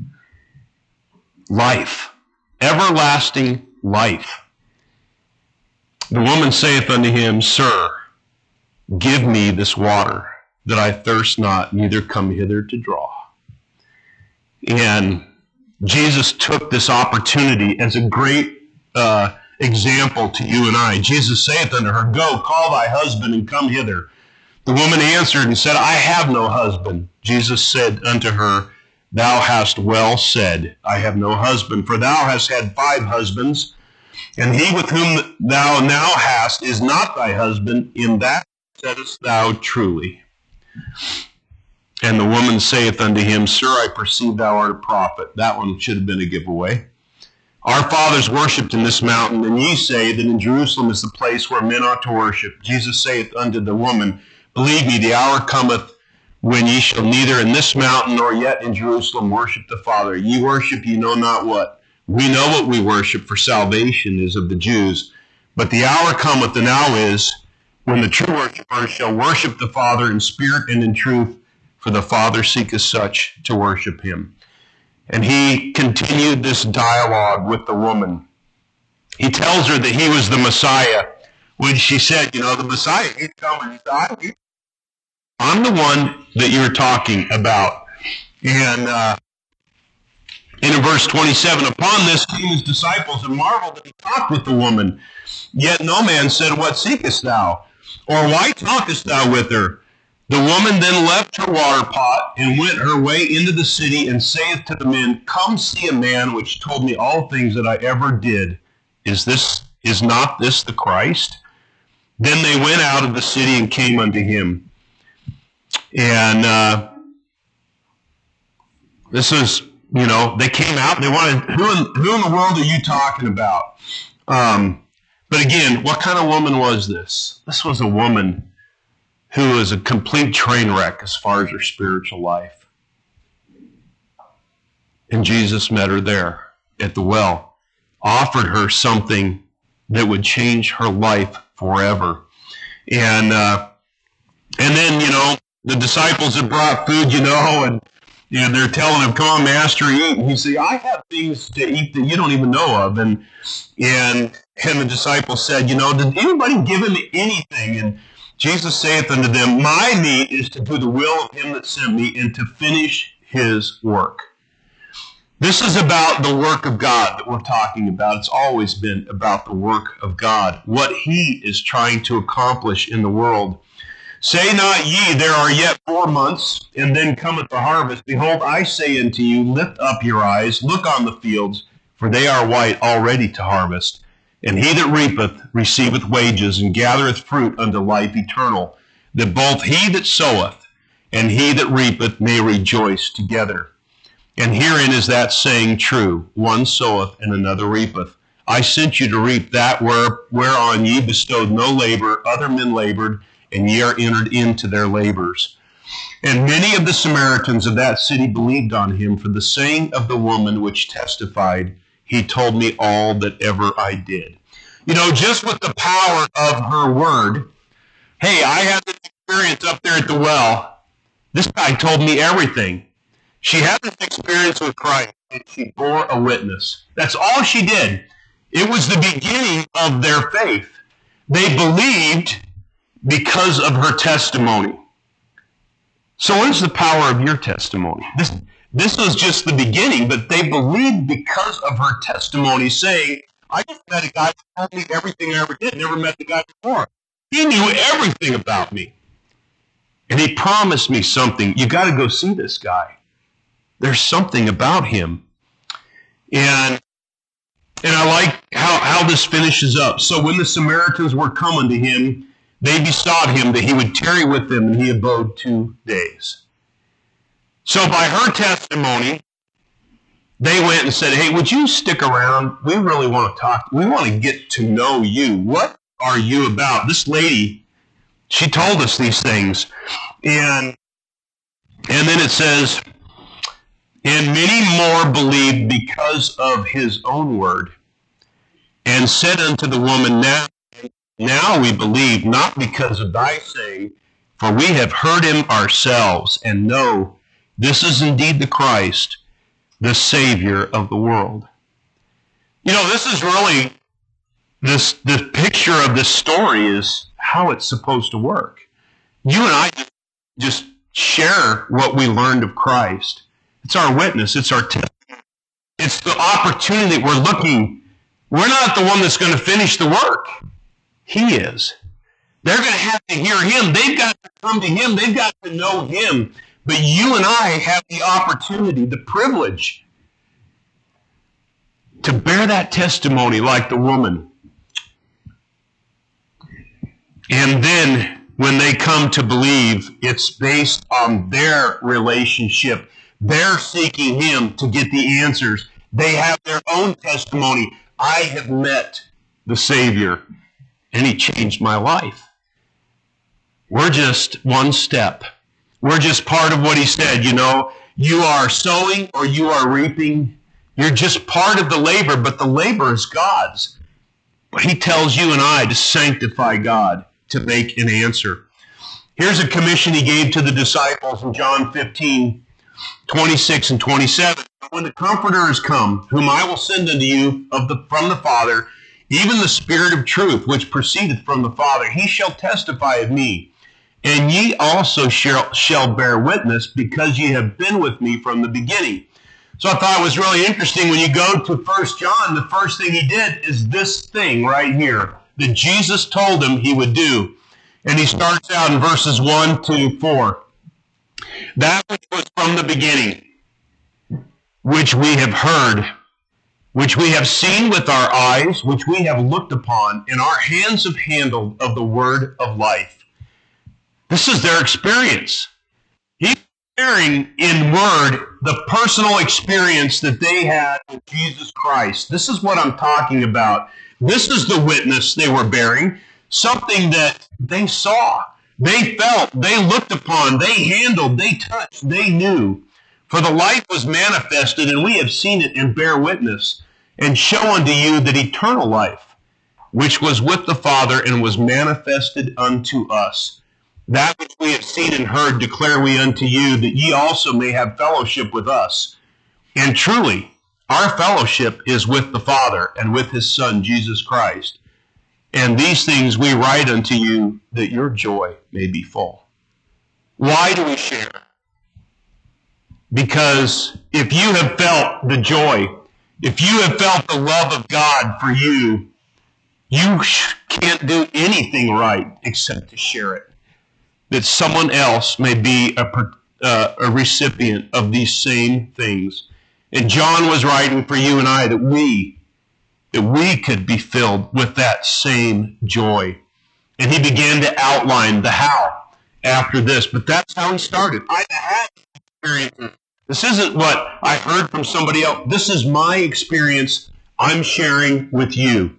Life. Everlasting life. The woman saith unto him, Sir, give me this water, that I thirst not, neither come hither to draw. And Jesus took this opportunity as a great uh, example to you and I. Jesus saith unto her, Go, call thy husband, and come hither. The woman answered and said, I have no husband. Jesus said unto her, Thou hast well said, I have no husband, for thou hast had five husbands, and he with whom thou now hast is not thy husband. In that saidst thou truly. And the woman saith unto him, Sir, I perceive thou art a prophet. That one should have been a giveaway. Our fathers worshipped in this mountain, and ye say that in Jerusalem is the place where men ought to worship. Jesus saith unto the woman, Believe me, the hour cometh when ye shall neither in this mountain nor yet in Jerusalem worship the Father. Ye worship ye know not what. We know what we worship, for salvation is of the Jews. But the hour cometh, and now is, when the true worshipers shall worship the Father in spirit and in truth, for the Father seeketh such to worship him. And he continued this dialogue with the woman. He tells her that he was the Messiah. When she said, you know, the Messiah, he's coming. I'm the one that you're talking about. And uh, And in verse twenty-seven, upon this came his disciples and marveled that he talked with the woman. Yet no man said, what seekest thou? Or why talkest thou with her? The woman then left her water pot and went her way into the city and saith to the men, come see a man which told me all things that I ever did. Is this, is not this the Christ? Then they went out of the city and came unto him. And uh, this is, you know, they came out and they wanted, who in, who in the world are you talking about? Um, but again, what kind of woman was this? This was a woman who was a complete train wreck as far as her spiritual life. And Jesus met her there at the well, offered her something that would change her life forever. And uh, and then, you know, the disciples had brought food, you know, and you know, they're telling him, come on, Master, eat. And he said, I have things to eat that you don't even know of. And, and, and the disciples said, you know, did anybody give him anything? And Jesus saith unto them, my meat is to do the will of him that sent me and to finish his work. This is about the work of God that we're talking about. It's always been about the work of God, what he is trying to accomplish in the world. Say not ye, there are yet four months, and then cometh the harvest. Behold, I say unto you, lift up your eyes, look on the fields, for they are white already to harvest. And he that reapeth receiveth wages, and gathereth fruit unto life eternal, that both he that soweth and he that reapeth may rejoice together. And herein is that saying true, one soweth and another reapeth. I sent you to reap that where, whereon ye bestowed no labor, other men labored, and ye are entered into their labors. And many of the Samaritans of that city believed on him for the saying of the woman which testified, he told me all that ever I did. You know, just with the power of her word, hey, I had this experience up there at the well. This guy told me everything. She had this experience with Christ, and she bore a witness. That's all she did. It was the beginning of their faith. They believed because of her testimony. So what is the power of your testimony? This, this was just the beginning, but they believed because of her testimony, saying, I just met a guy who told me everything I ever did. Never met the guy before. He knew everything about me. And he promised me something. You got to go see this guy. There's something about him. And and I like how, how this finishes up. So when the Samaritans were coming to him, they besought him that he would tarry with them, and he abode two days. So by her testimony, they went and said, hey, would you stick around? We really want to talk. We want to get to know you. What are you about? This lady, she told us these things. And, and then it says, and many more believed because of his own word, and said unto the woman, now, now we believe, not because of thy saying, for we have heard him ourselves, and know this is indeed the Christ, the Savior of the world. You know, this is really, this the picture of this story is how it's supposed to work. You and I just share what we learned of Christ. It's our witness. It's our testimony. It's the opportunity we're looking. We're not the one that's going to finish the work. He is. They're going to have to hear him. They've got to come to him. They've got to know him. But you and I have the opportunity, the privilege, to bear that testimony like the woman. And then when they come to believe, it's based on their relationship. They're seeking him to get the answers. They have their own testimony. I have met the Savior, and he changed my life. We're just one step. We're just part of what he said. You know, you are sowing or you are reaping. You're just part of the labor, but the labor is God's. But he tells you and I to sanctify God, to make an answer. Here's a commission he gave to the disciples in John fifteen, twenty-six and twenty-seven. When the Comforter is come, whom I will send unto you of the, from the Father, even the Spirit of truth, which proceedeth from the Father, he shall testify of me. And ye also shall, shall bear witness, because ye have been with me from the beginning. So I thought it was really interesting when you go to First John, the first thing he did is this thing right here that Jesus told him he would do. And he starts out in verses one to four. That which was from the beginning, which we have heard, which we have seen with our eyes, which we have looked upon, and our hands have handled of the word of life. This is their experience. He's sharing in word the personal experience that they had with Jesus Christ. This is what I'm talking about. This is the witness they were bearing, something that they saw, they felt, they looked upon, they handled, they touched, they knew. For the life was manifested, and we have seen it and bear witness, and show unto you that eternal life, which was with the Father and was manifested unto us. That which we have seen and heard declare we unto you, that ye also may have fellowship with us. And truly, our fellowship is with the Father and with his Son, Jesus Christ. And these things we write unto you, that your joy may be full. Why do we share? Because if you have felt the joy, if you have felt the love of God for you, you can't do anything right except to share it. That someone else may be a, uh, a recipient of these same things. And John was writing for you and I that we, that we could be filled with that same joy. And he began to outline the how after this. But that's how he started. I had experiences. This isn't what I heard from somebody else. This is my experience I'm sharing with you.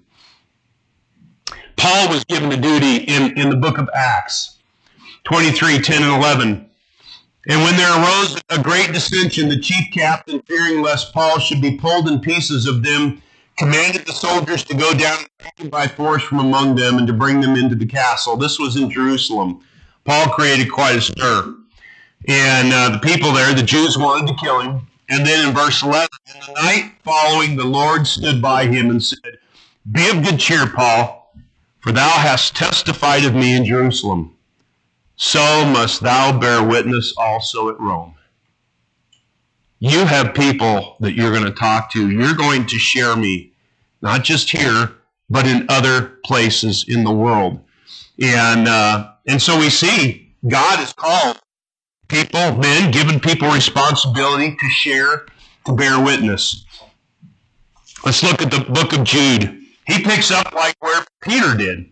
Paul was given a duty in, in the book of Acts, twenty-three, ten, and eleven. And when there arose a great dissension, the chief captain, fearing lest Paul should be pulled in pieces of them, commanded the soldiers to go down and take him by force from among them and to bring them into the castle. This was in Jerusalem. Paul created quite a stir. And uh, the people there, the Jews, wanted to kill him. And then in verse eleven, in the night following, the Lord stood by him and said, Be of good cheer, Paul, for thou hast testified of me in Jerusalem. So must thou bear witness also at Rome. You have people that you're going to talk to. You're going to share me, not just here, but in other places in the world. And, uh, and so we see God has called people, men, given people responsibility to share, to bear witness. Let's look at the book of Jude. He picks up like where Peter did.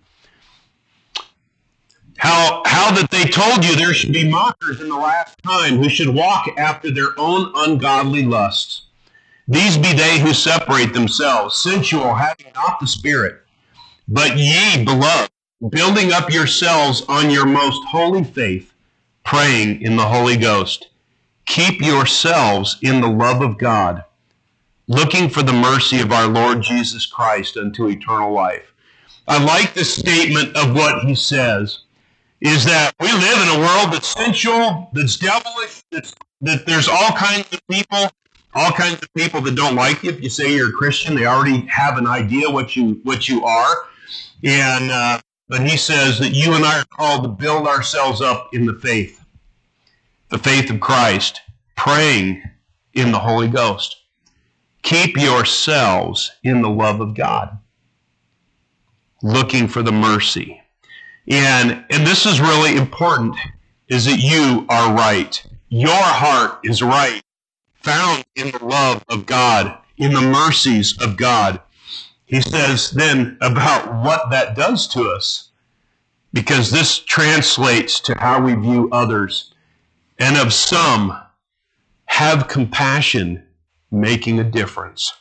How, how that they told you there should be mockers in the last time who should walk after their own ungodly lusts. These be they who separate themselves, sensual, having not the Spirit. But ye, beloved, building up yourselves on your most holy faith, praying in the Holy Ghost. Keep yourselves in the love of God, looking for the mercy of our Lord Jesus Christ unto eternal life. I like the statement of what he says, is that we live in a world that's sensual, that's devilish, that's, that there's all kinds of people, all kinds of people that don't like you. If you say you're a Christian, they already have an idea what you what you are. And uh, but he says that you and I are called to build ourselves up in the faith, the faith of Christ, praying in the Holy Ghost. Keep yourselves in the love of God, looking for the mercy. And, and this is really important, is that you are right. Your heart is right, found in the love of God, in the mercies of God. He says then about what that does to us, because this translates to how we view others. And of some, have compassion, making a difference.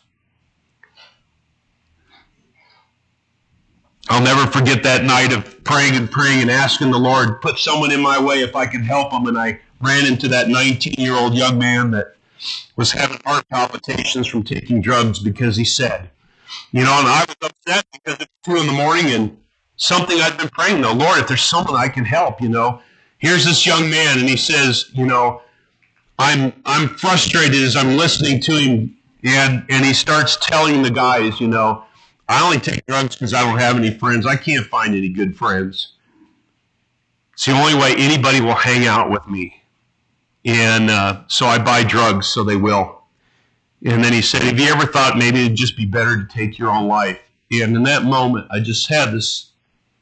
I'll never forget that night of praying and praying and asking the Lord, put someone in my way if I could help them. And I ran into that nineteen-year-old young man that was having heart palpitations from taking drugs because he said, you know, and I was upset because it's two in the morning and something I'd been praying, though, Lord, if there's someone I can help, you know. Here's this young man, and he says, you know, I'm I'm frustrated as I'm listening to him, and, and he starts telling the guys, you know, I only take drugs because I don't have any friends. I can't find any good friends. It's the only way anybody will hang out with me. And uh, so I buy drugs so they will. And then he said, have you ever thought maybe it'd just be better to take your own life? And in that moment, I just had this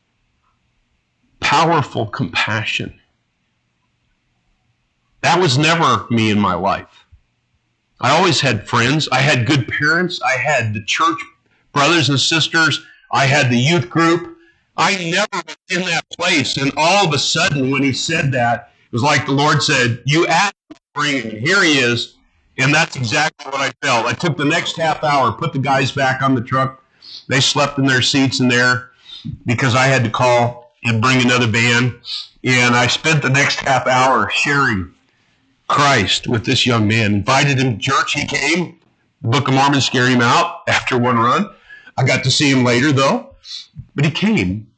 powerful compassion. That was never me in my life. I always had friends. I had good parents. I had the church brothers and sisters. I had the youth group. I never was in that place. And all of a sudden, when he said that, it was like the Lord said, you asked me to bring him. Here he is. And that's exactly what I felt. I took the next half hour, put the guys back on the truck. They slept in their seats in there because I had to call and bring another van. And I spent the next half hour sharing Christ with this young man. Invited him to church. He came. The Book of Mormon scared him out after one run. I got to see him later, though. But he came.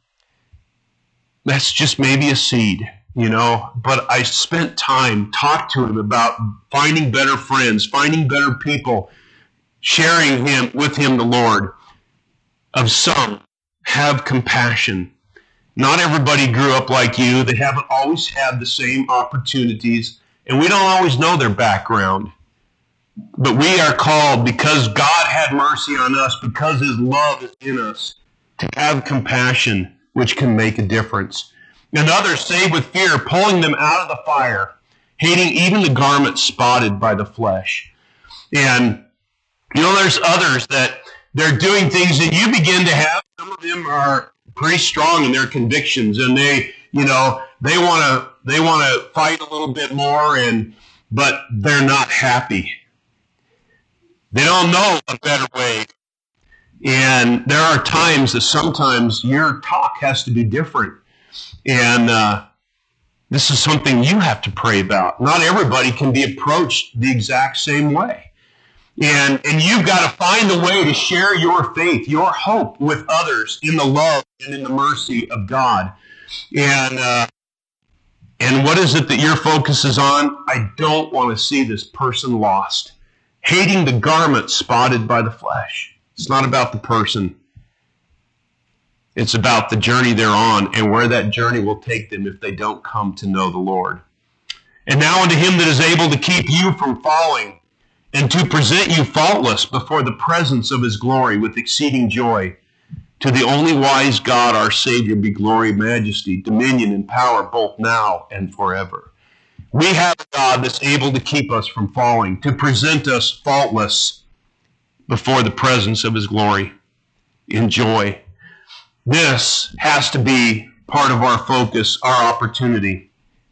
That's just maybe a seed, you know. But I spent time, talked to him about finding better friends, finding better people, sharing him with him the Lord. Of some, have compassion. Not everybody grew up like you. They haven't always had the same opportunities. And we don't always know their background. But we are called, because God had mercy on us, because his love is in us, to have compassion, which can make a difference. And others save with fear, pulling them out of the fire, hating even the garment spotted by the flesh. And, you know, there's others that they're doing things that you begin to have. Some of them are pretty strong in their convictions, and they, you know, they want to they want to fight a little bit more, and but they're not happy. They don't know a better way. And there are times that sometimes your talk has to be different. And uh, this is something you have to pray about. Not everybody can be approached the exact same way. And, and you've got to find a way to share your faith, your hope with others in the love and in the mercy of God. And, uh, and what is it that your focus is on? I don't want to see this person lost. Hating the garment spotted by the flesh. It's not about the person. It's about the journey they're on and where that journey will take them if they don't come to know the Lord. And now unto him that is able to keep you from falling, and to present you faultless before the presence of his glory with exceeding joy. To the only wise God, our Savior, be glory, majesty, dominion, and power, both now and forever. We have a God that's able to keep us from falling, to present us faultless before the presence of his glory in joy. This has to be part of our focus, our opportunity.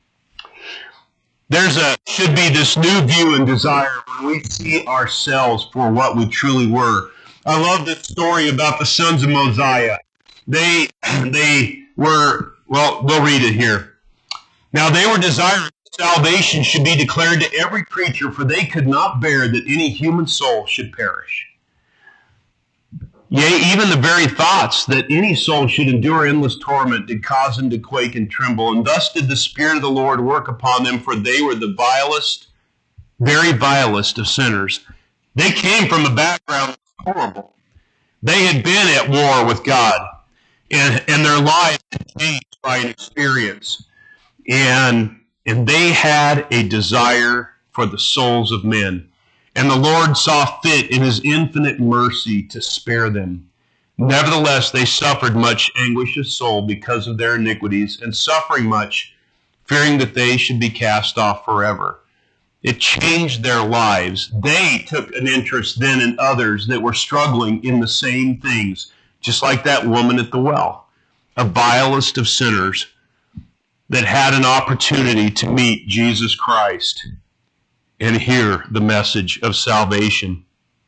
There's a should be this new view and desire when we see ourselves for what we truly were. I love this story about the sons of Mosiah. They they were, well, we'll read it here. Now they were desiring salvation should be declared to every creature, for they could not bear that any human soul should perish. Yea, even the very thoughts that any soul should endure endless torment did cause them to quake and tremble. And thus did the Spirit of the Lord work upon them, for they were the vilest, very vilest of sinners. They came from a background that was horrible. They had been at war with God, and, and their lives had changed by an experience. And, and they had a desire for the souls of men. And the Lord saw fit in his infinite mercy to spare them. Nevertheless, they suffered much anguish of soul because of their iniquities, and suffering much, fearing that they should be cast off forever. It changed their lives. They took an interest then in others that were struggling in the same things, just like that woman at the well, a vilest of sinners that had an opportunity to meet Jesus Christ and hear the message of salvation.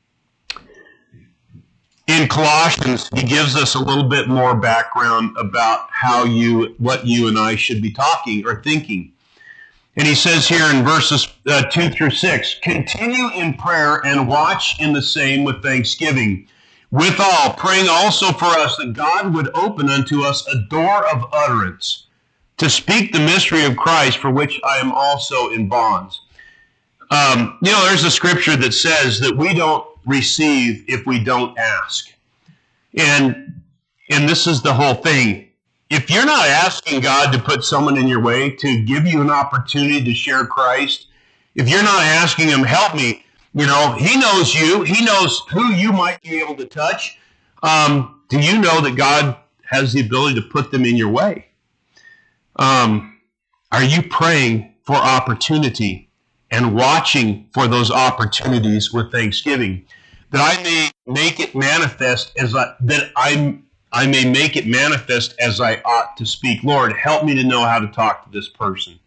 In Colossians, he gives us a little bit more background about how you, what you and I should be talking or thinking. And he says here in verses uh, two through six, continue in prayer and watch in the same with thanksgiving. Withal, praying also for us that God would open unto us a door of utterance to speak the mystery of Christ, for which I am also in bonds. Um, you know, there's a scripture that says that we don't receive if we don't ask. And, and this is the whole thing. If you're not asking God to put someone in your way, to give you an opportunity to share Christ, if you're not asking him, help me, You know, he knows you. He knows who you might be able to touch. Um, do you know that God has the ability to put them in your way? Um, are you praying for opportunity and watching for those opportunities with thanksgiving? That I may make it manifest as I, that I, I may make it manifest as I ought to speak. Lord, help me to know how to talk to this person.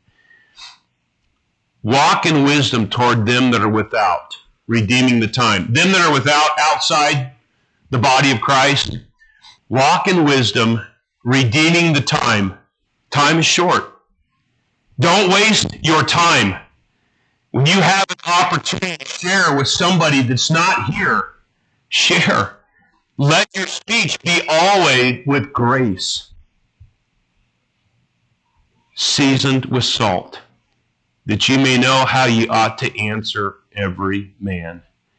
Walk in wisdom toward them that are without, redeeming the time. Them that are without, outside the body of Christ. Walk in wisdom, redeeming the time. Time is short. Don't waste your time. When you have an opportunity to share with somebody that's not here, share. Let your speech be always with grace, seasoned with salt, that you may know how you ought to answer every man.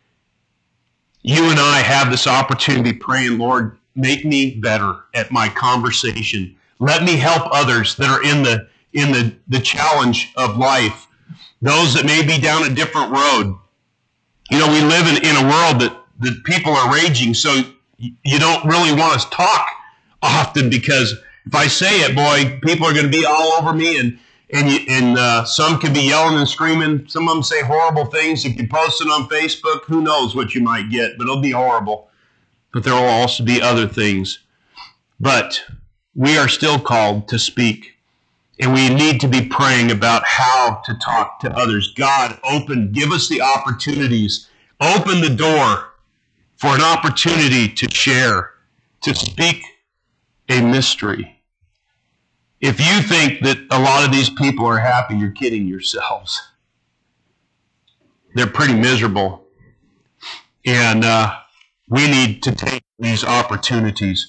You and I have this opportunity praying, Lord, make me better at my conversation. Let me help others that are in the in the, the challenge of life, those that may be down a different road. You know, we live in, in a world that, that people are raging, so you don't really want to talk often, because if I say it, boy, people are going to be all over me, and and you, and uh, some can be yelling and screaming. Some of them say horrible things. If you post it on Facebook, who knows what you might get, but it'll be horrible. But there will also be other things. But we are still called to speak. And we need to be praying about how to talk to others. God, open, give us the opportunities. Open the door for an opportunity to share, to speak a mystery. If you think that a lot of these people are happy, you're kidding yourselves. They're pretty miserable. And uh, we need to take these opportunities.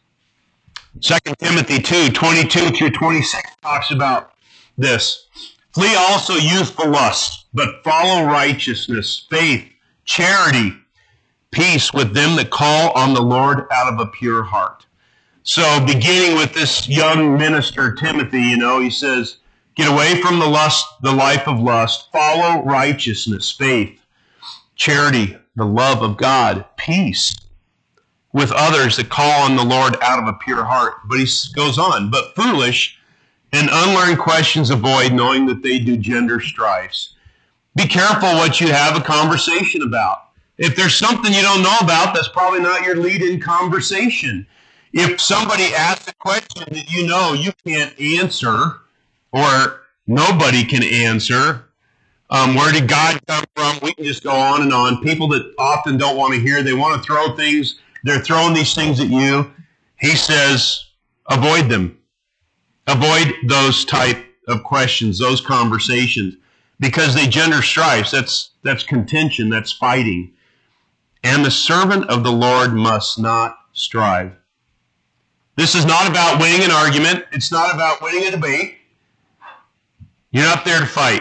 Second Timothy two, twenty-two through twenty-six talks about this. Flee also youthful lust, but follow righteousness, faith, charity, peace with them that call on the Lord out of a pure heart. So beginning with this young minister, Timothy, you know, he says, get away from the lust, the life of lust, follow righteousness, faith, charity, the love of God, peace with others that call on the Lord out of a pure heart. But he goes on, but foolish and unlearned questions avoid, knowing that they do gender strifes. Be careful what you have a conversation about. If there's something you don't know about, that's probably not your lead-in conversation. If somebody asks a question that you know you can't answer, or nobody can answer, um, where did God come from? We can just go on and on. People that often don't want to hear, they want to throw things. They're throwing these things at you. He says, avoid them. Avoid those type of questions, those conversations, because they gender strifes. That's, that's contention. That's fighting. And the servant of the Lord must not strive. This is not about winning an argument. It's not about winning a debate. You're not there to fight.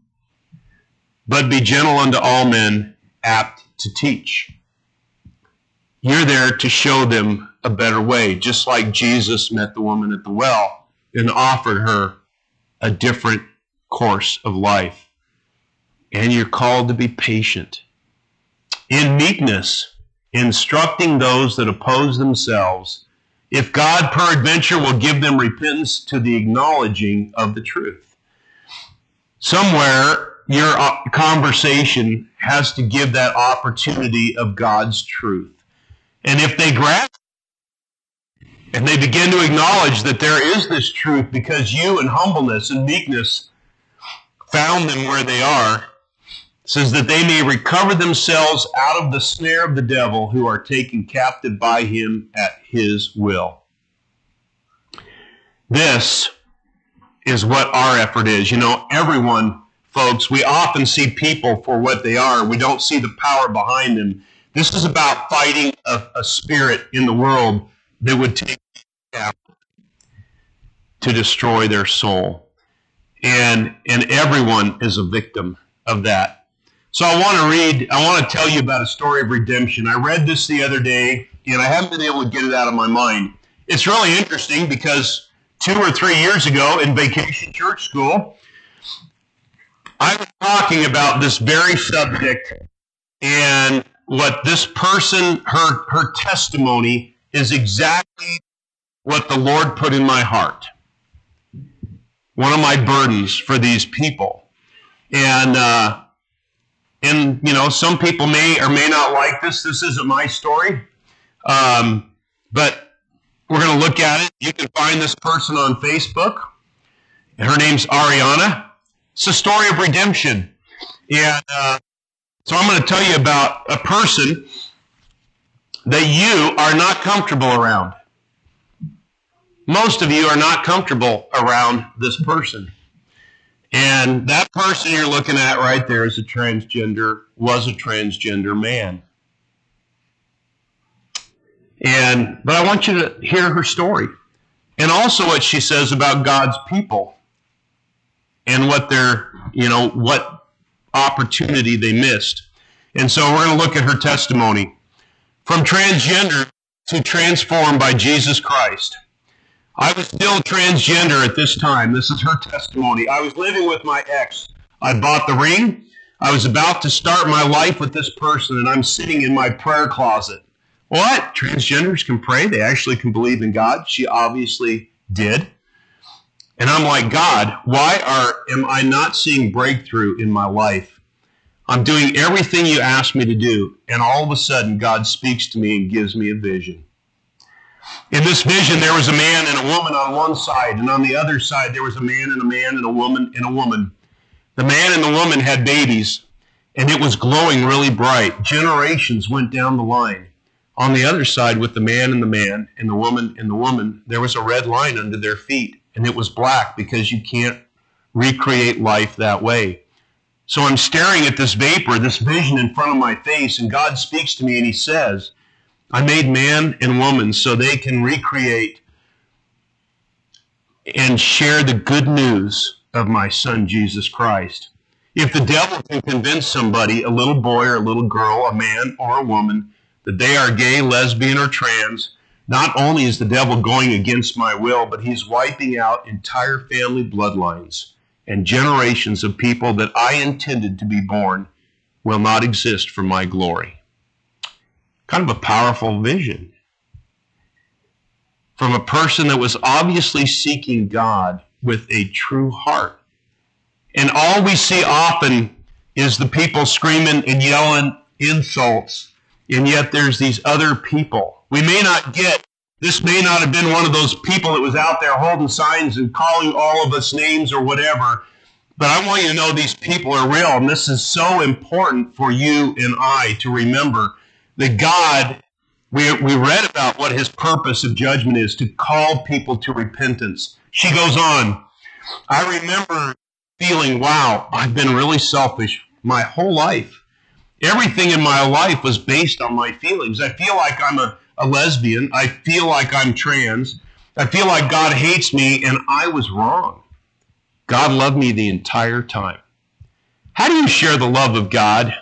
But be gentle unto all men, apt to teach. You're there to show them a better way, just like Jesus met the woman at the well and offered her a different course of life. And you're called to be patient. In meekness, instructing those that oppose themselves, if God peradventure will give them repentance to the acknowledging of the truth. Somewhere, your conversation has to give that opportunity of God's truth. And if they grasp and they begin to acknowledge that there is this truth because you in humbleness and meekness found them where they are, it says that they may recover themselves out of the snare of the devil, who are taken captive by him at his will. This is what our effort is. You know, everyone, folks, we often see people for what they are. We don't see the power behind them. This is about fighting a, a spirit in the world that would take captive to destroy their soul. And, and everyone is a victim of that. So I want to read, I want to tell you about a story of redemption. I read this the other day, and I haven't been able to get it out of my mind. It's really interesting because two or three years ago in Vacation Church School, I was talking about this very subject And what this person, her, her testimony is exactly what the Lord put in my heart. One of my burdens for these people. And, uh, and you know, some people may or may not like this. This isn't my story. Um, but we're going to look at it. You can find this person on Facebook. Her name's Ariana. It's a story of redemption. And uh, so I'm going to tell you about a person that you are not comfortable around. Most of you are not comfortable around this person. And that person you're looking at right there is a transgender, was a transgender man. And but I want you to hear her story. And also what she says about God's people and what their, you know, what opportunity they missed. And so we're going to look at her testimony. From transgender to transformed by Jesus Christ. I was still transgender at this time. This is her testimony. I was living with my ex. I bought the ring. I was about to start my life with this person, and I'm sitting in my prayer closet. What? Transgenders can pray? They actually can believe in God? She obviously did. And I'm like, God, why are am I not seeing breakthrough in my life? I'm doing everything you asked me to do, and all of a sudden, God speaks to me and gives me a vision. In this vision, there was a man and a woman on one side, and on the other side, there was a man and a man and a woman and a woman. The man and the woman had babies, and it was glowing really bright. Generations went down the line. On the other side, with the man and the man and the woman and the woman, there was a red line under their feet, and it was black because you can't recreate life that way. So I'm staring at this vapor, this vision in front of my face, and God speaks to me, and he says, I made man and woman so they can recreate and share the good news of my son, Jesus Christ. If the devil can convince somebody, a little boy or a little girl, a man or a woman, that they are gay, lesbian, or trans, not only is the devil going against my will, but he's wiping out entire family bloodlines, and generations of people that I intended to be born will not exist for my glory. Kind of a powerful vision from a person that was obviously seeking God with a true heart. And all we see often is the people screaming and yelling insults, and yet there's these other people. We may not get, this may not have been one of those people that was out there holding signs and calling all of us names or whatever, but I want you to know these people are real, and this is so important for you and I to remember. That God, we, we read about what his purpose of judgment is, to call people to repentance. She goes on, I remember feeling, wow, I've been really selfish my whole life. Everything in my life was based on my feelings. I feel like I'm a, a lesbian. I feel like I'm trans. I feel like God hates me, and I was wrong. God loved me the entire time. How do you share the love of God?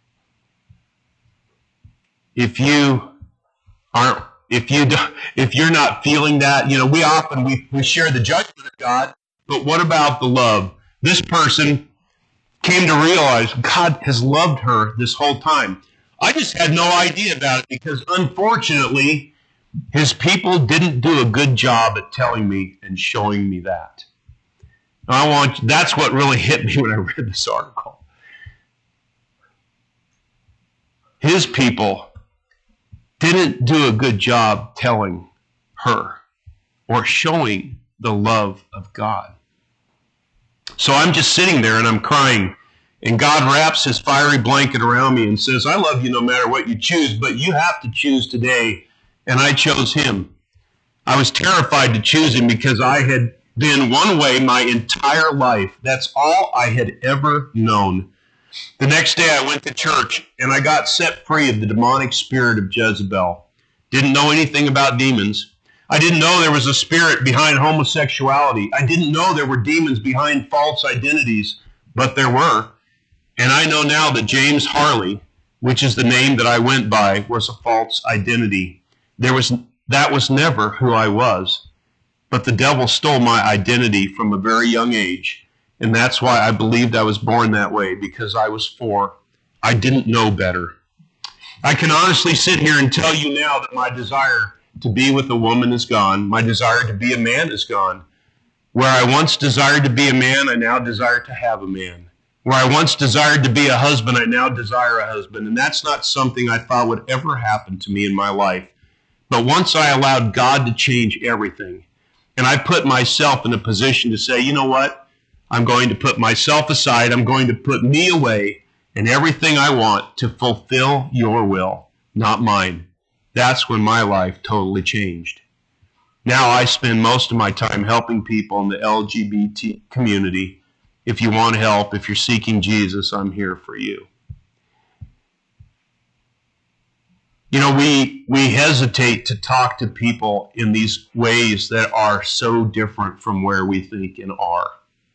If you aren't, if you do, if you're not feeling that, you know, we often we, we share the judgment of God, but what about the love? This person came to realize God has loved her this whole time. I just had no idea about it because unfortunately, his people didn't do a good job at telling me and showing me that. I want that's what really hit me when I read this article. His people didn't do a good job telling her or showing the love of God. So I'm just sitting there and I'm crying, and God wraps his fiery blanket around me and says, I love you no matter what you choose, but you have to choose today. And I chose him. I was terrified to choose him because I had been one way my entire life. That's all I had ever known. The next day I went to church and I got set free of the demonic spirit of Jezebel. Didn't know anything about demons. I didn't know there was a spirit behind homosexuality. I didn't know there were demons behind false identities, but there were. And I know now that James Harley, which is the name that I went by, was a false identity. There was that was never who I was. But the devil stole my identity from a very young age. And that's why I believed I was born that way, because I was for I didn't know better. I can honestly sit here and tell you now that my desire to be with a woman is gone. My desire to be a man is gone. Where I once desired to be a man, I now desire to have a man. Where I once desired to be a husband, I now desire a husband. And that's not something I thought would ever happen to me in my life. But once I allowed God to change everything, and I put myself in a position to say, you know what? I'm going to put myself aside. I'm going to put me away and everything I want to fulfill your will, not mine. That's when my life totally changed. Now I spend most of my time helping people in the L G B T community. If you want help, if you're seeking Jesus, I'm here for you. You know, we we hesitate to talk to people in these ways that are so different from where we think and are.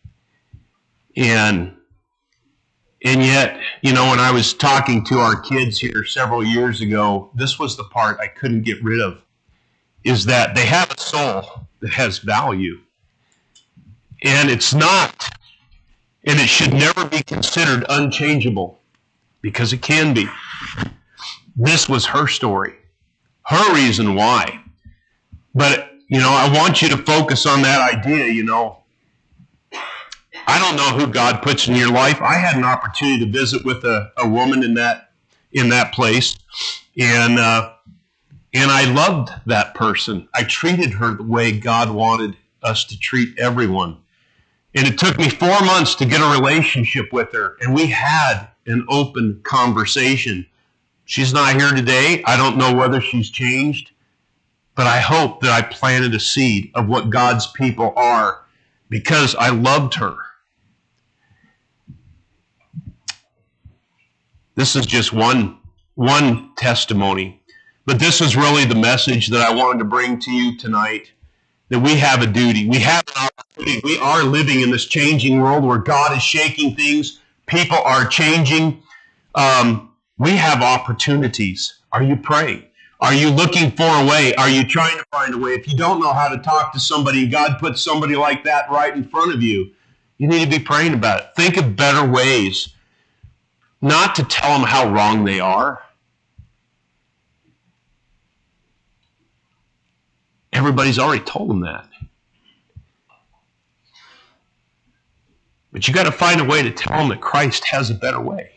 And and yet, you know, when I was talking to our kids here several years ago, this was the part I couldn't get rid of, is that they have a soul that has value. And it's not, and it should never be considered unchangeable, because it can be. This was her story, her reason why. But, you know, I want you to focus on that idea, you know. I don't know who God puts in your life. I had an opportunity to visit with a, a woman in that in that place, and uh, and I loved that person. I treated her the way God wanted us to treat everyone. And it took me four months to get a relationship with her, and we had an open conversation. She's not here today. I don't know whether she's changed, but I hope that I planted a seed of what God's people are because I loved her. This is just one, one testimony, but this is really the message that I wanted to bring to you tonight, that we have a duty. We have an opportunity. We are living in this changing world where God is shaking things. People are changing. Um, we have opportunities. Are you praying? Are you looking for a way? Are you trying to find a way? If you don't know how to talk to somebody, God puts somebody like that right in front of you, you need to be praying about it. Think of better ways. Not to tell them how wrong they are. Everybody's already told them that. But you got to find a way to tell them that Christ has a better way.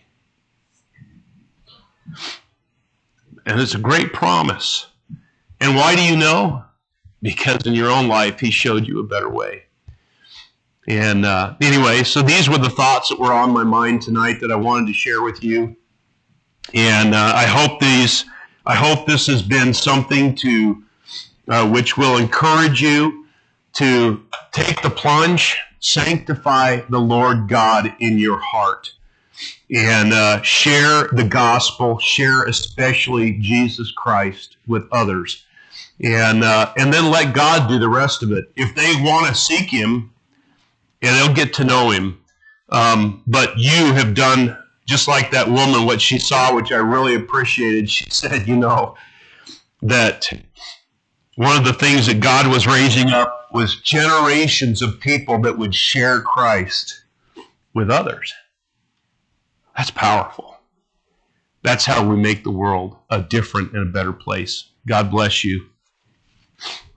And it's a great promise. And why do you know? Because in your own life, he showed you a better way. And uh, anyway, so these were the thoughts that were on my mind tonight that I wanted to share with you. And uh, I hope these, I hope this has been something to, uh, which will encourage you to take the plunge, sanctify the Lord God in your heart, and uh, share the gospel, share especially Jesus Christ with others, and uh, and then let God do the rest of it. If they want to seek him, and they'll get to know him. Um, but you have done, just like that woman, what she saw, which I really appreciated. She said, you know, that one of the things that God was raising up was generations of people that would share Christ with others. That's powerful. That's how we make the world a different and a better place. God bless you.